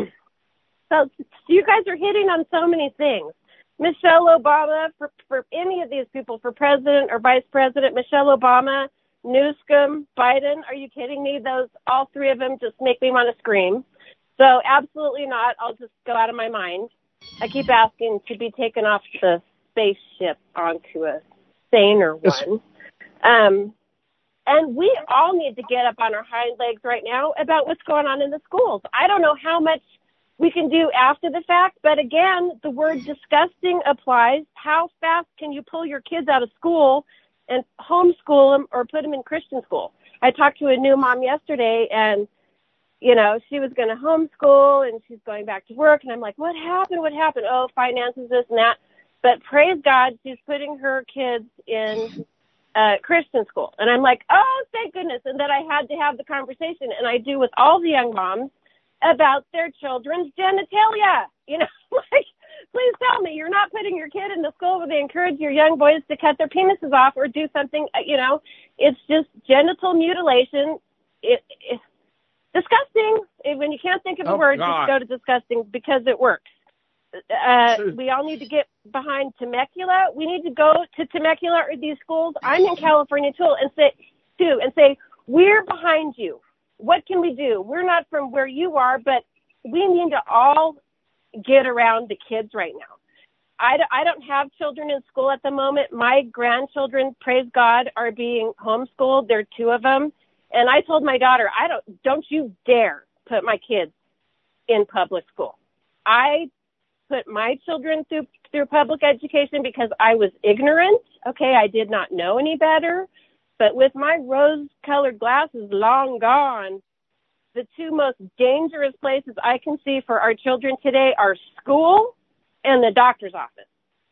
So you guys are hitting on so many things. Michelle Obama, for, for any of these people, for president or vice president, Michelle Obama, Newsom, Biden, are you kidding me? Those, all three of them just make me want to scream. So absolutely not. I'll just go out of my mind. I keep asking to be taken off the spaceship onto a saner one. Um, and we all need to get up on our hind legs right now about what's going on in the schools. I don't know how much we can do after the fact, but again, the word disgusting applies. How fast can you pull your kids out of school and homeschool them or put them in Christian school? I talked to a new mom yesterday, and you know, she was going to homeschool and she's going back to work. And I'm like, what happened? What happened? Oh, finances, this and that. But praise God, she's putting her kids in uh, Christian school. And I'm like, oh, thank goodness. And then I had to have the conversation, and I do with all the young moms, about their children's genitalia. You know, like, please tell me you're not putting your kid in the school where they encourage your young boys to cut their penises off or do something, you know. It's just genital mutilation. It, it Disgusting. When you can't think of a oh, word, God. just go to disgusting because it works. Uh, we all need to get behind Temecula. We need to go to Temecula or these schools. I'm in California too, and say, too, and say, we're behind you. What can we do? We're not from where you are, but we need to all get around the kids right now. I, d- I don't have children in school at the moment. My grandchildren, praise God, are being homeschooled. There are two of them. And I told my daughter, I don't, don't you dare put my kids in public school. I put my children through, through public education because I was ignorant. Okay, I did not know any better. But with my rose-colored glasses long gone, the two most dangerous places I can see for our children today are school and the doctor's office.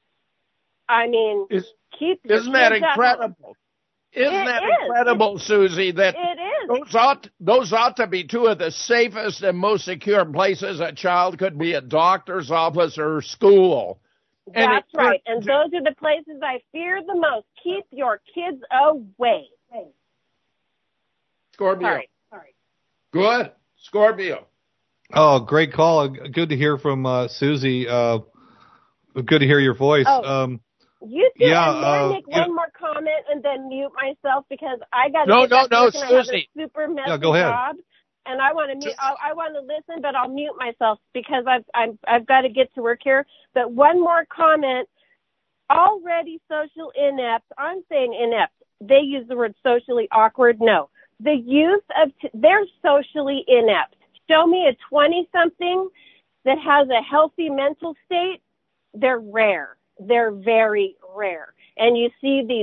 I mean, Is, keep isn't that incredible? Isn't it that is. incredible, it, Susie, that it is. Those, ought, those ought to be two of the safest and most secure places a child could be, a doctor's office or school. That's and it, right. And those are the places I fear the most. Keep your kids away. Scorpio. Sorry. Sorry. Good. Scorpio. Oh, great call. Good to hear from uh, Susie. Uh, good to hear your voice. Oh, um, you too. yeah, and may I uh, make one yeah. more comment and then mute myself because I got to No, get no, back to no, work and I have Susie. a super messy Yeah, go ahead. job. And I want to mute. I, I want to listen, but I'll mute myself because I've I've I've got to get to work here. But one more comment. Already social inept. I'm saying inept. They use the word socially awkward. No, the use of t- they're socially inept. Show me a twenty-something that has a healthy mental state. They're rare. They're very rare. And you see these.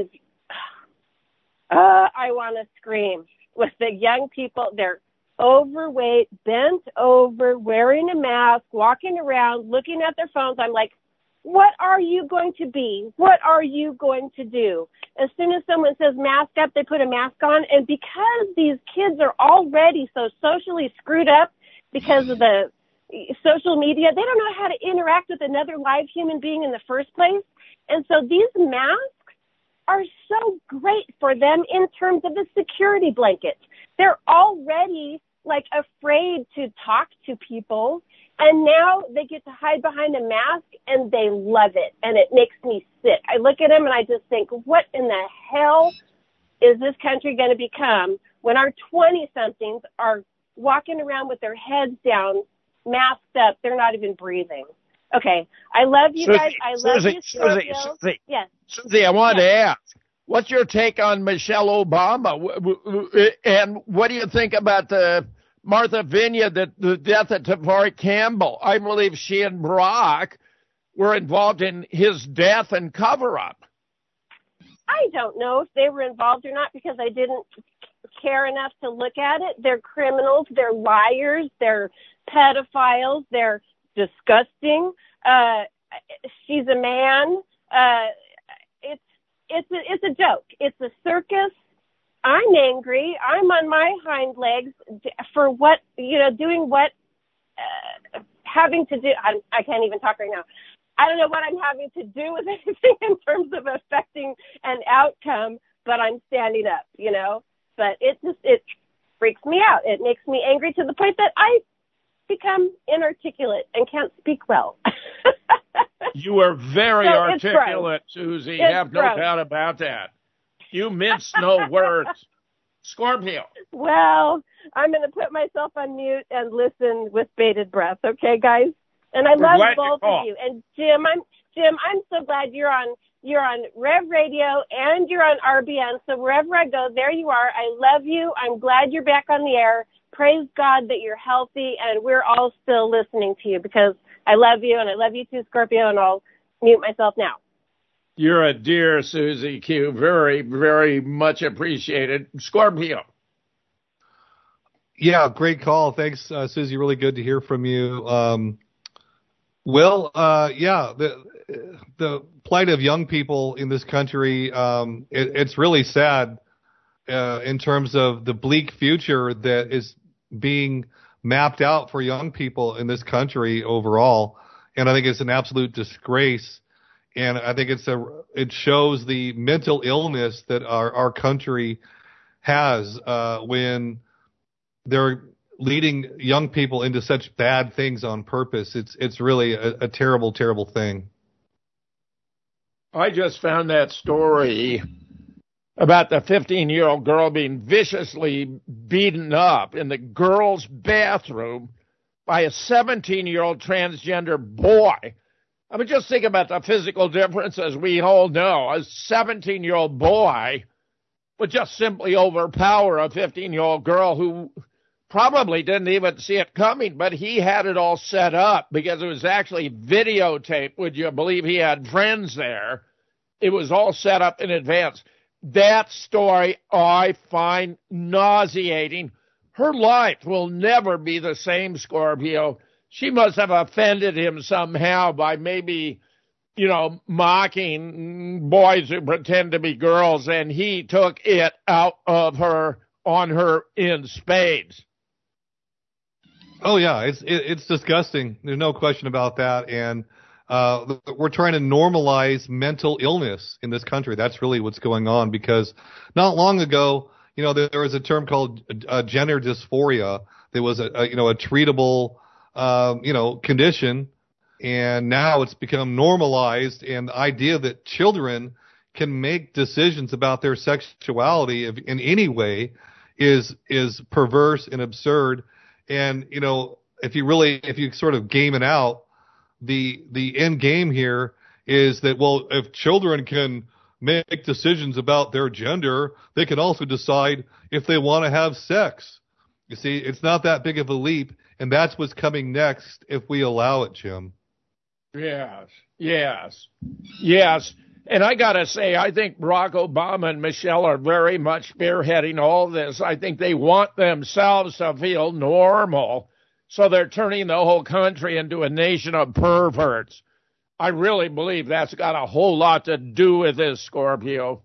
Uh, I want to scream with the young people. They're overweight, bent over, wearing a mask, walking around, looking at their phones. I'm like, what are you going to be? What are you going to do? As soon as someone says mask up, they put a mask on. And because these kids are already so socially screwed up because of the social media, they don't know how to interact with another live human being in the first place. And so these masks are so great for them in terms of the security blanket. They're already like afraid to talk to people, and now they get to hide behind a mask and they love it, and it makes me sick. I look at them and I just think, what in the hell is this country going to become when our twenty-somethings are walking around with their heads down, masked up, they're not even breathing. Okay, I love you Susie, guys. I love Susie, you, Susie, Scorpio. Susie. Yes. Susie, I wanted yes. to ask, what's your take on Michelle Obama? And what do you think about the Martha Vineyard, the, the death of Tavori Campbell? I believe she and Barack were involved in his death and cover-up. I don't know if they were involved or not because I didn't care enough to look at it. They're criminals. They're liars. They're pedophiles. They're disgusting. Uh, she's a man. Uh, it's it's a, it's a joke. It's a circus. I'm angry. I'm on my hind legs for what, you know, doing what, uh, having to do. I, I can't even talk right now. I don't know what I'm having to do with anything in terms of affecting an outcome, but I'm standing up, you know. But it just, it freaks me out. It makes me angry to the point that I become inarticulate and can't speak well. You are very so articulate, Susie. It's Have no gross. doubt about that. You mince no words. Scorpio. Well, I'm going to put myself on mute and listen with bated breath. Okay, guys? And I We're love glad you both of called. you. And Jim, I'm Jim, I'm so glad you're on you're on Rev Radio and you're on R B N. So wherever I go, there you are. I love you. I'm glad you're back on the air. Praise God that you're healthy and we're all still listening to you because I love you and I love you too, Scorpio, and I'll mute myself now. You're a dear, Susie Q. Very, very much appreciated. Scorpio. Yeah, great call. Thanks, uh, Susie. Really good to hear from you. Um, Well, uh, yeah, the the plight of young people in this country, um, it, it's really sad uh, in terms of the bleak future that is being mapped out for young people in this country overall. And I think it's an absolute disgrace. And I think it's a it shows the mental illness that our, our country has uh, when they're leading young people into such bad things on purpose. It's it's really a, a terrible, terrible thing. I just found that story about the fifteen-year-old girl being viciously beaten up in the girls' bathroom by a seventeen-year-old transgender boy. I mean, just think about the physical differences. We all know a seventeen-year-old boy would just simply overpower a fifteen-year-old girl who probably didn't even see it coming, but he had it all set up because it was actually videotaped. Would you believe he had friends there? It was all set up in advance. That story I find nauseating. Her life will never be the same, Scorpio. She must have offended him somehow by maybe, you know, mocking boys who pretend to be girls, and he took it out of her on her in spades. Oh yeah, it's it, it's disgusting. There's no question about that. And uh, we're trying to normalize mental illness in this country. That's really what's going on. Because not long ago, you know, there, there was a term called uh, gender dysphoria. There was a, a you know a treatable um, you know, condition, and now it's become normalized. And the idea that children can make decisions about their sexuality if, in any way is is perverse and absurd. And you know, if you really, if you sort of game it out, the the end game here is that, well, if children can make decisions about their gender, they can also decide if they want to have sex. You see, it's not that big of a leap, and that's what's coming next if we allow it, Jim. Yes, yes, yes. And I got to say, I think Barack Obama and Michelle are very much spearheading all this. I think they want themselves to feel normal, so they're turning the whole country into a nation of perverts. I really believe that's got a whole lot to do with this, Scorpio.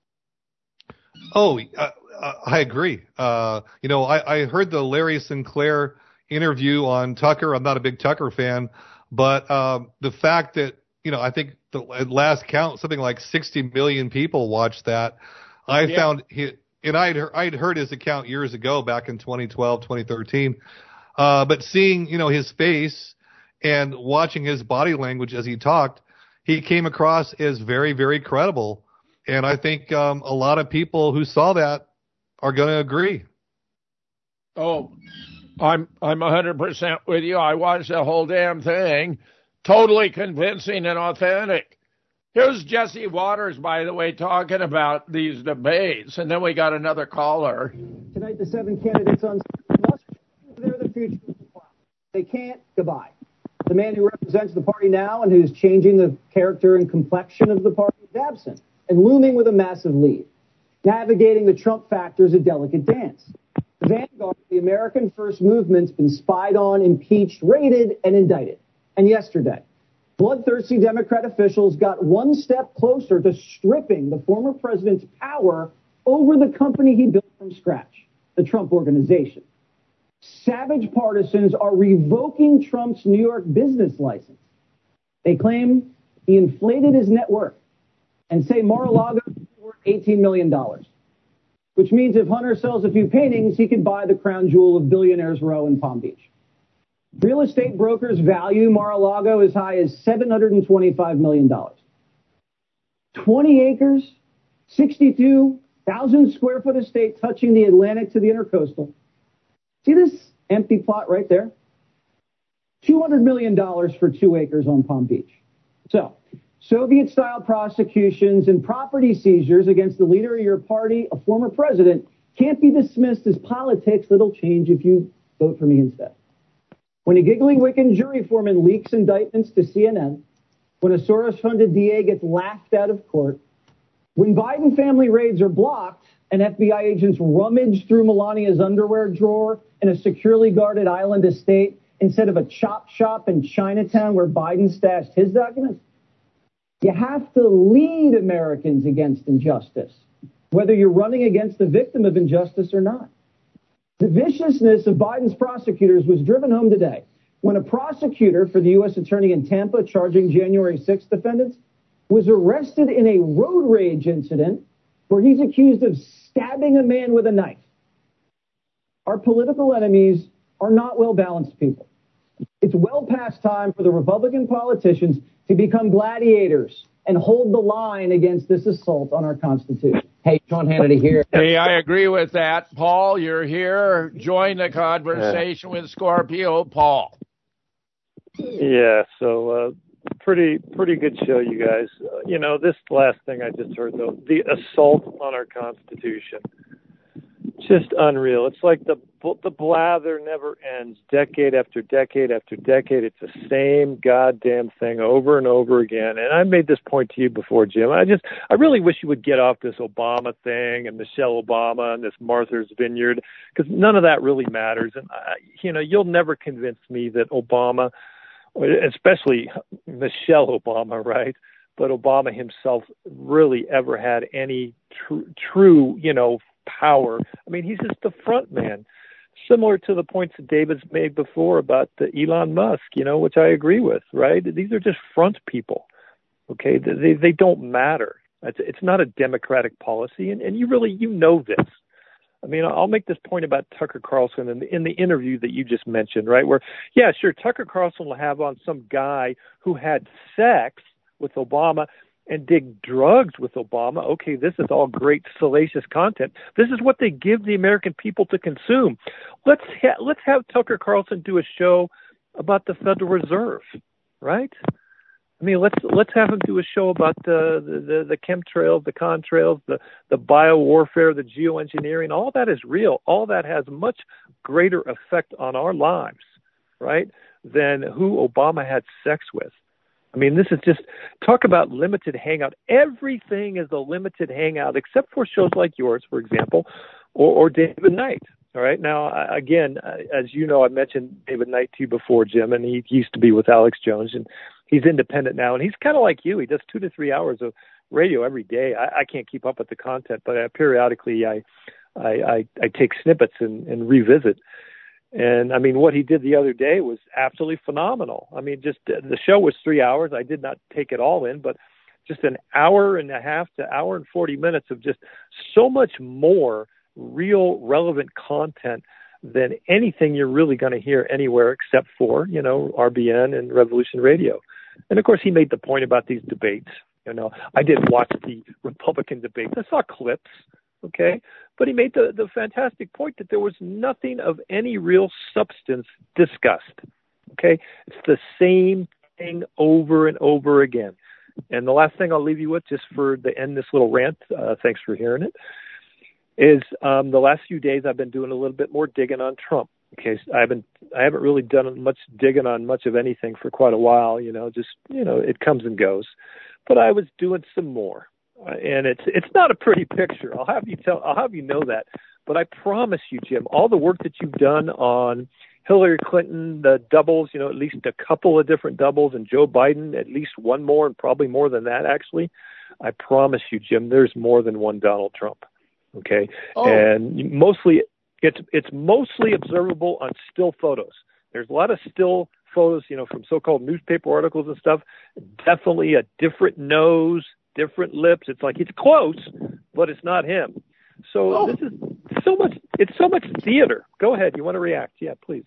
Oh, uh, I agree. Uh, you know, I, I heard the Larry Sinclair interview on Tucker. I'm not a big Tucker fan, but um, the fact that, you know, I think the at last count, something like sixty million people watched that. I yeah. found, he, and I'd, I'd heard his account years ago, back in twenty twelve, twenty thirteen. Uh, but seeing, you know, his face and watching his body language as he talked, he came across as very, very credible. And I think um, a lot of people who saw that are going to agree. Oh, I'm I'm one hundred percent with you. I watched the whole damn thing. Totally convincing and authentic. Here's Jesse Waters, by the way, talking about these debates. And then we got another caller. Tonight, the seven candidates on must they're the future of the party. They can't, goodbye. The man who represents the party now and who's changing the character and complexion of the party is absent and looming with a massive lead. Navigating the Trump factor is a delicate dance. The vanguard of the American First Movement's been spied on, impeached, raided, and indicted. And yesterday, bloodthirsty Democrat officials got one step closer to stripping the former president's power over the company he built from scratch, the Trump Organization. Savage partisans are revoking Trump's New York business license. They claim he inflated his net worth and say Mar-a-Lago is worth eighteen million dollars, which means if Hunter sells a few paintings, he could buy the crown jewel of Billionaires Row in Palm Beach. Real estate brokers value Mar-a-Lago as high as seven hundred twenty-five million dollars. twenty acres, sixty-two thousand square foot estate touching the Atlantic to the Intercoastal. See this empty plot right there? two hundred million dollars for two acres on Palm Beach. So, Soviet-style prosecutions and property seizures against the leader of your party, a former president, can't be dismissed as politics that'll change if you vote for me instead. When a giggling Wiccan jury foreman leaks indictments to C N N, when a Soros-funded D A gets laughed out of court, when Biden family raids are blocked and F B I agents rummage through Melania's underwear drawer in a securely guarded island estate instead of a chop shop in Chinatown where Biden stashed his documents, you have to lead Americans against injustice, whether you're running against the victim of injustice or not. The viciousness of Biden's prosecutors was driven home today when a prosecutor for the U S attorney in Tampa charging January sixth defendants was arrested in a road rage incident where he's accused of stabbing a man with a knife. Our political enemies are not well-balanced people. It's well past time for the Republican politicians to become gladiators and hold the line against this assault on our Constitution. Hey, Sean Hannity here. Hey, I agree with that. Paul, you're here. Join the conversation with Scorpio. Paul. Yeah, so uh, pretty pretty good show, you guys. Uh, you know, this last thing I just heard, though, the assault on our Constitution. Just unreal. It's like the the blather never ends, decade after decade after decade. It's the same goddamn thing over and over again. And I made this point to you before, Jim. I just, I really wish you would get off this Obama thing and Michelle Obama and this Martha's Vineyard, because none of that really matters. And I, you know, you'll never convince me that Obama, especially Michelle Obama, right? But Obama himself really ever had any tr- true, you know, power. I mean, he's just the front man, similar to the points that David's made before about the Elon Musk, you know, which I agree with, right? These are just front people, okay? They they don't matter. It's, it's not a democratic policy, and, and you really, you know this. I mean, I'll make this point about Tucker Carlson in the, in the interview that you just mentioned, right? Where, yeah, sure, Tucker Carlson will have on some guy who had sex with Obama and did drugs with Obama. Okay, this is all great salacious content. This is what they give the American people to consume. Let's ha- let's have Tucker Carlson do a show about the Federal Reserve, right? I mean, let's let's have him do a show about the the, the, the chemtrails, the contrails, the the biowarfare, the geoengineering. All that is real. All that has much greater effect on our lives, right, than who Obama had sex with. I mean, this is just, talk about limited hangout. Everything is a limited hangout, except for shows like yours, for example, or, or David Knight. All right. Now, again, as you know, I mentioned David Knight to you before, Jim, and he used to be with Alex Jones, and he's independent now, and he's kind of like you. He does two to three hours of radio every day. I, I can't keep up with the content, but uh, periodically I, I, I, I take snippets and, and revisit. And I mean, what he did the other day was absolutely phenomenal. I mean, just uh, the show was three hours. I did not take it all in, but just an hour and a half to hour and forty minutes of just so much more real relevant content than anything you're really going to hear anywhere except for, you know, R B N and Revolution Radio. And of course, he made the point about these debates. You know, I did watch the Republican debates. I saw clips. Okay. But he made the, the fantastic point that there was nothing of any real substance discussed. Okay. It's the same thing over and over again. And the last thing I'll leave you with, just for the end this little rant, uh, thanks for hearing it, is um, the last few days I've been doing a little bit more digging on Trump. Okay. I haven't, I haven't really done much digging on much of anything for quite a while, you know, just, you know, it comes and goes, but I was doing some more. Uh, and it's it's not a pretty picture. I'll have you tell. I'll have you know that. But I promise you, Jim, all the work that you've done on Hillary Clinton, the doubles, you know, at least a couple of different doubles, and Joe Biden, at least one more, and probably more than that, actually. I promise you, Jim, there's more than one Donald Trump. Okay, oh. And mostly it's it's mostly observable on still photos. There's a lot of still photos, you know, from so-called newspaper articles and stuff. Definitely a different nose, different lips. It's like it's close, but it's not him. So oh. this is so much. It's so much theater. Go ahead. You want to react? Yeah, please.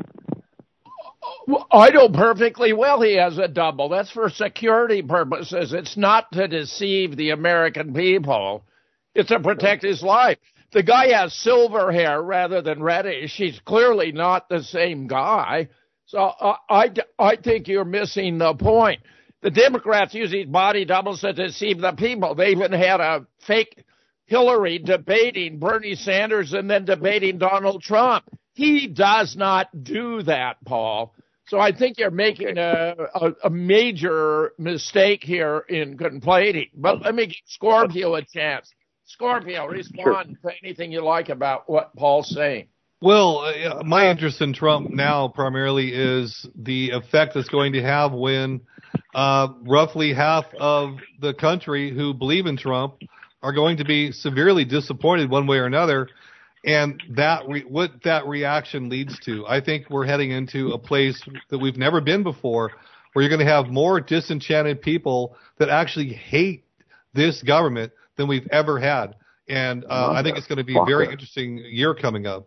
Well, I know perfectly well he has a double. That's for security purposes. It's not to deceive the American people. It's to protect his life. The guy has silver hair rather than reddish. He's clearly not the same guy. So uh, I, I think you're missing the point. The Democrats use these body doubles to deceive the people. They even had a fake Hillary debating Bernie Sanders and then debating Donald Trump. He does not do that, Paul. So I think you're making a, a, a major mistake here in conflating. But let me give Scorpio a chance. Scorpio, respond sure. to anything you like about what Paul's saying. Well, uh, my interest in Trump now primarily is the effect it's going to have when uh, roughly half of the country who believe in Trump are going to be severely disappointed one way or another, and that re- what that reaction leads to. I think we're heading into a place that we've never been before, where you're going to have more disenchanted people that actually hate this government than we've ever had. And uh, I think it's going to be a very interesting year coming up.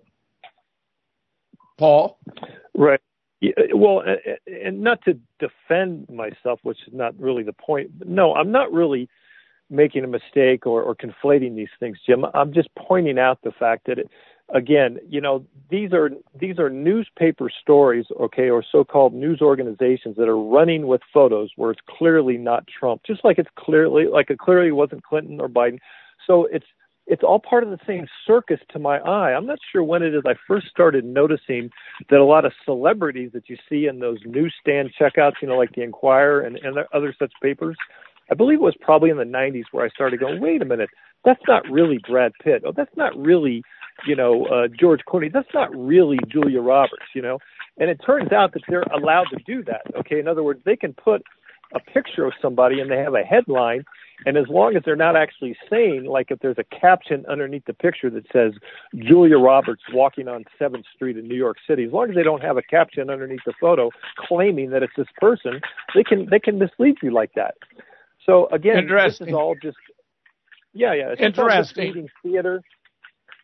Paul? Right. Yeah, well, and not to defend myself, which is not really the point. But no, I'm not really making a mistake or, or conflating these things, Jim. I'm just pointing out the fact that, it, again, you know, these are these are newspaper stories, okay, or so-called news organizations that are running with photos where it's clearly not Trump, just like it's clearly like it clearly wasn't Clinton or Biden. So it's it's all part of the same circus to my eye. I'm not sure when it is I first started noticing that a lot of celebrities that you see in those newsstand checkouts, you know, like the Enquirer and, and other such papers, I believe it was probably in the nineties where I started going, wait a minute, that's not really Brad Pitt. Oh, that's not really, you know, uh, George Clooney. That's not really Julia Roberts, you know. And it turns out that they're allowed to do that, okay? In other words, they can put a picture of somebody and they have a headline, and as long as they're not actually saying, like if there's a caption underneath the picture that says Julia Roberts walking on seventh Street in New York City, as long as they don't have a caption underneath the photo claiming that it's this person, they can they can mislead you like that. So again, this is all just yeah, yeah, it's interesting all theater.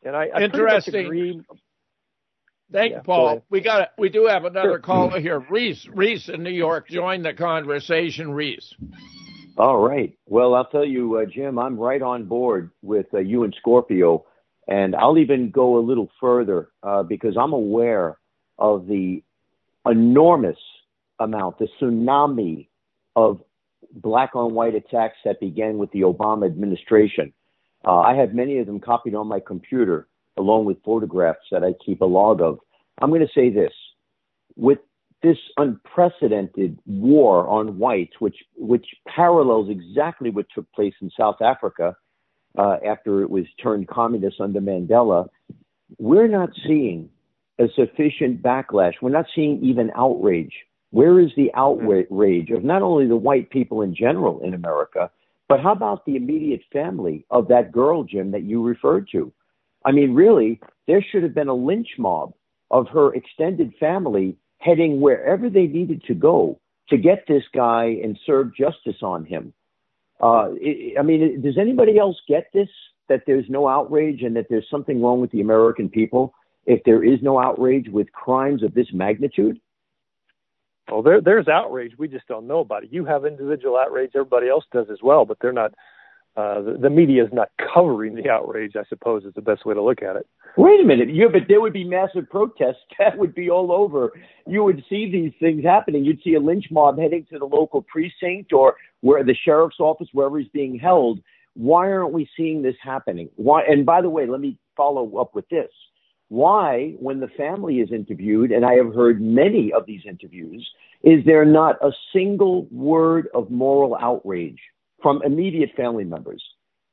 And I, I Interesting. pretty much agree. Thank Yeah, you, Paul. go We got we do have another Sure. caller here. Reese, Reese in New York, join the conversation. Reese. All right. Well, I'll tell you, uh, Jim, I'm right on board with uh, you and Scorpio, and I'll even go a little further uh, because I'm aware of the enormous amount, the tsunami of black on white attacks that began with the Obama administration. Uh, I have many of them copied on my computer, along with photographs that I keep a log of. I'm going to say this. With this unprecedented war on whites, which which parallels exactly what took place in South Africa uh, after it was turned communist under Mandela, we're not seeing a sufficient backlash. We're not seeing even outrage. Where is the outrage of not only the white people in general in America, but how about the immediate family of that girl, Jim, that you referred to? I mean, really, there should have been a lynch mob of her extended family heading wherever they needed to go to get this guy and serve justice on him. Uh, it, I mean, does anybody else get this, that there's no outrage and that there's something wrong with the American people if there is no outrage with crimes of this magnitude? Well, there, there's outrage. We just don't know about it. You have individual outrage. Everybody else does as well, but they're not. Uh, the, the media is not covering the outrage, I suppose, is the best way to look at it. Wait a minute. Yeah, but there would be massive protests. That would be all over. You would see these things happening. You'd see a lynch mob heading to the local precinct or where the sheriff's office, wherever he's being held. Why aren't we seeing this happening? Why? And by the way, let me follow up with this. Why, when the family is interviewed, and I have heard many of these interviews, is there not a single word of moral outrage from immediate family members?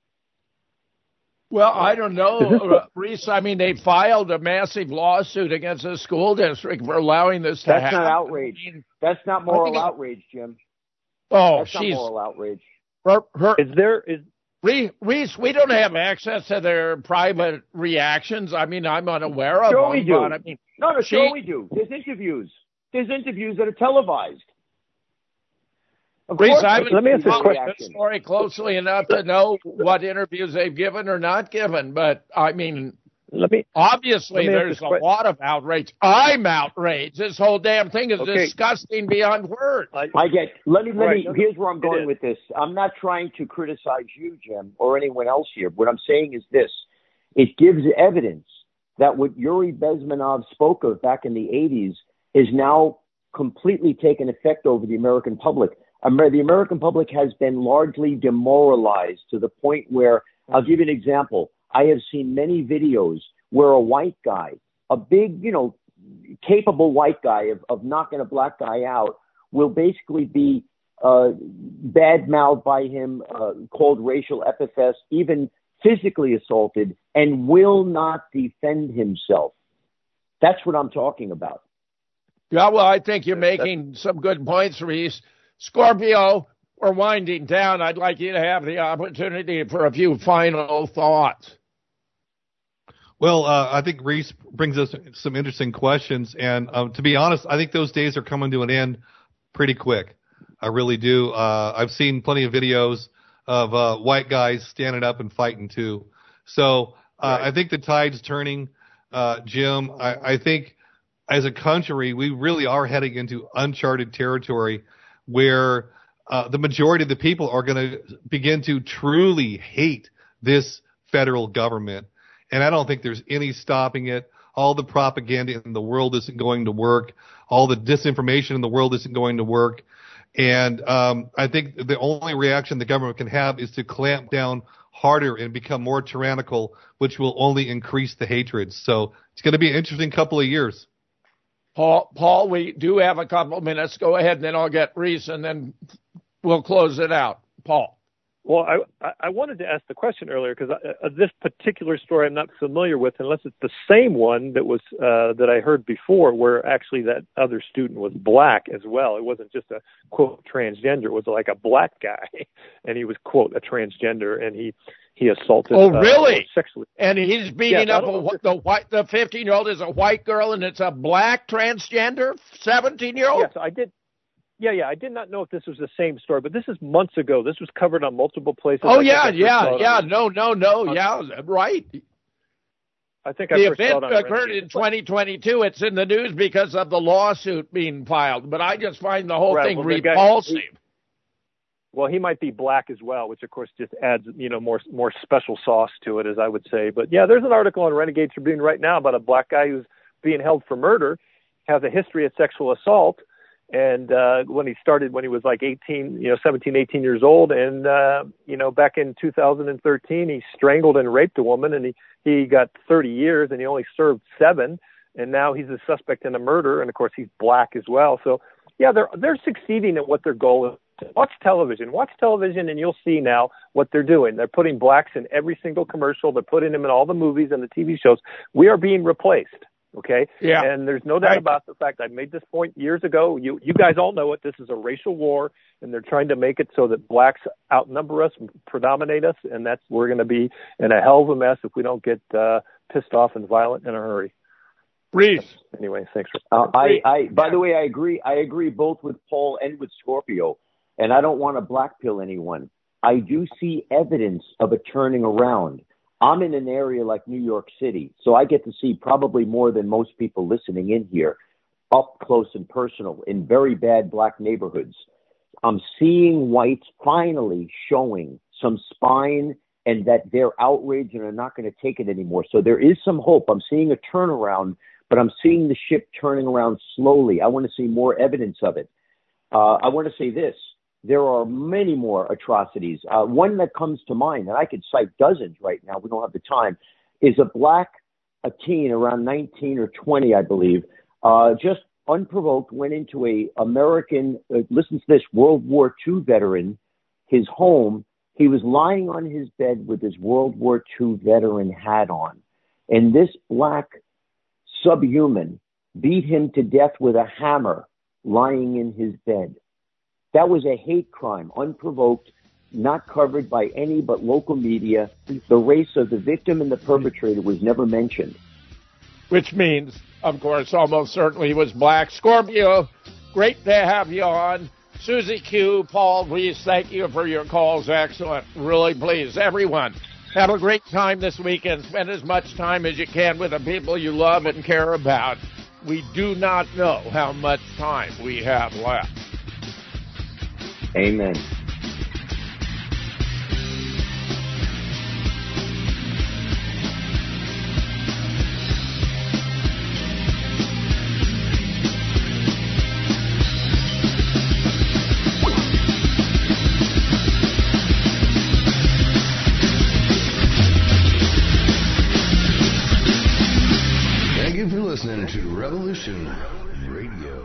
Well, I don't know, uh, Reese. I mean, they filed a massive lawsuit against the school district for allowing this to That's happen. not outrage. I mean, That's not I moral think it- outrage, Jim. Oh, That's she's not moral outrage. her, her, Is there is Reese, Reese, we don't have access to their private reactions. I mean, I'm unaware of Sure them. we do. But I mean, No, no, she- sure we do. There's interviews. There's interviews that are televised. Of Reese, course, I there's haven't Let me ask you a followed question. the story closely enough to know what interviews they've given or not given. But I mean, let me obviously, let me ask there's this a que- lot of outrage. I'm outraged. This whole damn thing is Okay. disgusting beyond words. I, I get. Let me. Let Right. me. No, no, Here's where I'm it going is. with this. I'm not trying to criticize you, Jim, or anyone else here. What I'm saying is this: it gives evidence that what Yuri Bezmenov spoke of back in the eighties is now completely taken effect over the American public. Amer- the American public has been largely demoralized to the point where, I'll give you an example. I have seen many videos where a white guy, a big, you know, capable white guy of, of knocking a black guy out, will basically be uh, bad-mouthed by him, uh, called racial epithets, even physically assaulted, and will not defend himself. That's what I'm talking about. Yeah, well, I think you're making some good points, Reese. Scorpio, we're winding down. I'd like you to have the opportunity for a few final thoughts. Well, uh, I think Reese brings us some interesting questions. And um, to be honest, I think those days are coming to an end pretty quick. I really do. Uh, I've seen plenty of videos of uh, white guys standing up and fighting too. So uh, right. I think the tide's turning, uh, Jim. I, I think as a country, we really are heading into uncharted territory where uh, the majority of the people are going to begin to truly hate this federal government. And I don't think there's any stopping it. All the propaganda in the world isn't going to work. All the disinformation in the world isn't going to work. And um, I think the only reaction the government can have is to clamp down harder and become more tyrannical, which will only increase the hatred. So it's going to be an interesting couple of years. Paul, Paul, we do have a couple minutes. Go ahead, and then I'll get Reese, and then we'll close it out. Paul. Well, I, I wanted to ask the question earlier because uh, this particular story I'm not familiar with, unless it's the same one that was uh, that I heard before, where actually that other student was black as well. It wasn't just a quote transgender; it was like a black guy, and he was quote a transgender, and he he assaulted. Oh, really? Uh, sexually, and he's beating yeah, up a, the white the fifteen year old is a white girl, and it's a black transgender seventeen year old. Yes, I did. Yeah, yeah. I did not know if this was the same story, but this is months ago. This was covered on multiple places. Oh, yeah, yeah, yeah. No, no, no. Yeah, right. I think I the first event saw it on occurred Renegade. in twenty twenty-two. It's in the news because of the lawsuit being filed, but I just find the whole Right, thing well, the guy- repulsive. he- Well, he might be black as well, which of course just adds, you know, more more special sauce to it, as I would say. But yeah, there's an article on Renegade Tribune right now about a black guy who's being held for murder, has a history of sexual assault, and uh, when he started when he was like eighteen, you know, seventeen, eighteen years old, and uh, you know, back in two thousand thirteen, he strangled and raped a woman, and he he got thirty years, and he only served seven, and now he's a suspect in a murder, and of course he's black as well. So yeah, they're they're succeeding at what their goal is. Watch television. Watch television, and you'll see now what they're doing. They're putting blacks in every single commercial. They're putting them in all the movies and the T V shows. We are being replaced, okay? Yeah. And there's no doubt Right. about the fact I made this point years ago. You you guys all know it. This is a racial war, and they're trying to make it so that blacks outnumber us, predominate us, and that's we're going to be in a hell of a mess if we don't get uh, pissed off and violent in a hurry. Reese. Anyway, thanks for. Uh, I, I, by the way, I agree. I agree both with Paul and with Scorpio, and I don't want to blackpill anyone. I do see evidence of a turning around. I'm in an area like New York City, so I get to see probably more than most people listening in here, up close and personal in very bad black neighborhoods. I'm seeing whites finally showing some spine and that they're outraged and are not going to take it anymore. So there is some hope. I'm seeing a turnaround, but I'm seeing the ship turning around slowly. I want to see more evidence of it. Uh, I want to say this. There are many more atrocities. Uh, one that comes to mind, and I could cite dozens right now, we don't have the time, is a black a teen around nineteen or twenty, I believe, uh, just unprovoked went into a American, uh, listen to this, World War Two veteran, his home. He was lying on his bed with his World War Two veteran hat on. And this black subhuman beat him to death with a hammer lying in his bed. That was a hate crime, unprovoked, not covered by any but local media. The race of the victim and the perpetrator was never mentioned. Which means, of course, almost certainly he was black. Scorpio, great to have you on. Susie Q, Paul, please, thank you for your calls. Excellent. Really pleased. Everyone, have a great time this weekend. Spend as much time as you can with the people you love and care about. We do not know how much time we have left. Amen. Thank you for listening to Revolution Radio.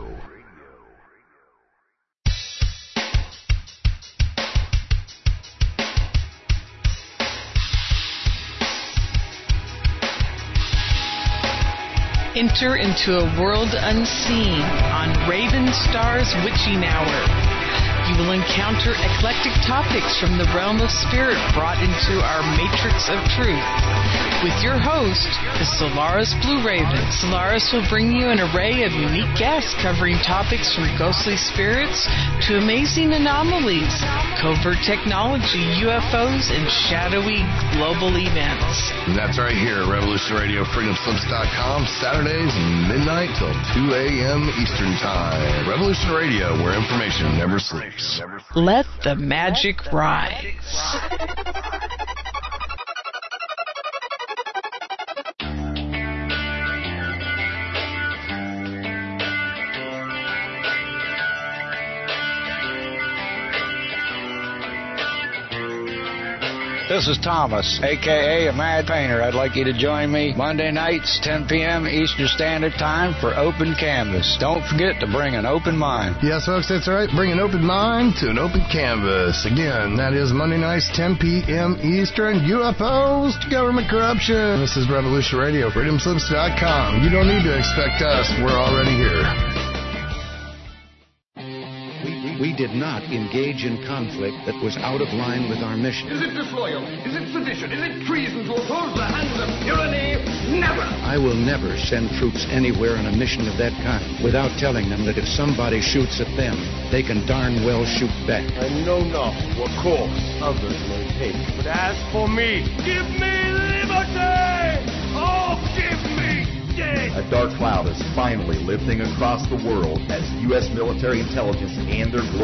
Enter into a world unseen on Raven Star's Witching Hour. You will encounter eclectic topics from the realm of spirit brought into our matrix of truth. With your host, the Solaris Blue Raven. Solaris will bring you an array of unique guests covering topics from ghostly spirits to amazing anomalies, covert technology, U F Os, and shadowy global events. And that's right here, Revolution Radio, freedom slips dot com, Saturdays midnight till two a.m. Eastern Time. Revolution Radio, where information never sleeps. Let the magic rise. This is Thomas, a k a. a Mad Painter. I'd like you to join me Monday nights, ten p.m. Eastern Standard Time for Open Canvas. Don't forget to bring an open mind. Yes, folks, that's right. Bring an open mind to an open canvas. Again, that is Monday nights, ten p.m. Eastern. U F Os to government corruption. This is Revolution Radio, freedom slips dot com. You don't need to expect us. We're already here. We did not engage in conflict that was out of line with our mission. Is it disloyal? Is it sedition? Is it treason to oppose the hands of tyranny? Never! I will never send troops anywhere on a mission of that kind without telling them that if somebody shoots at them, they can darn well shoot back. I know not what course others may take. But as for me, give me liberty! Oh, give A dark cloud is finally lifting across the world as U S military intelligence and their global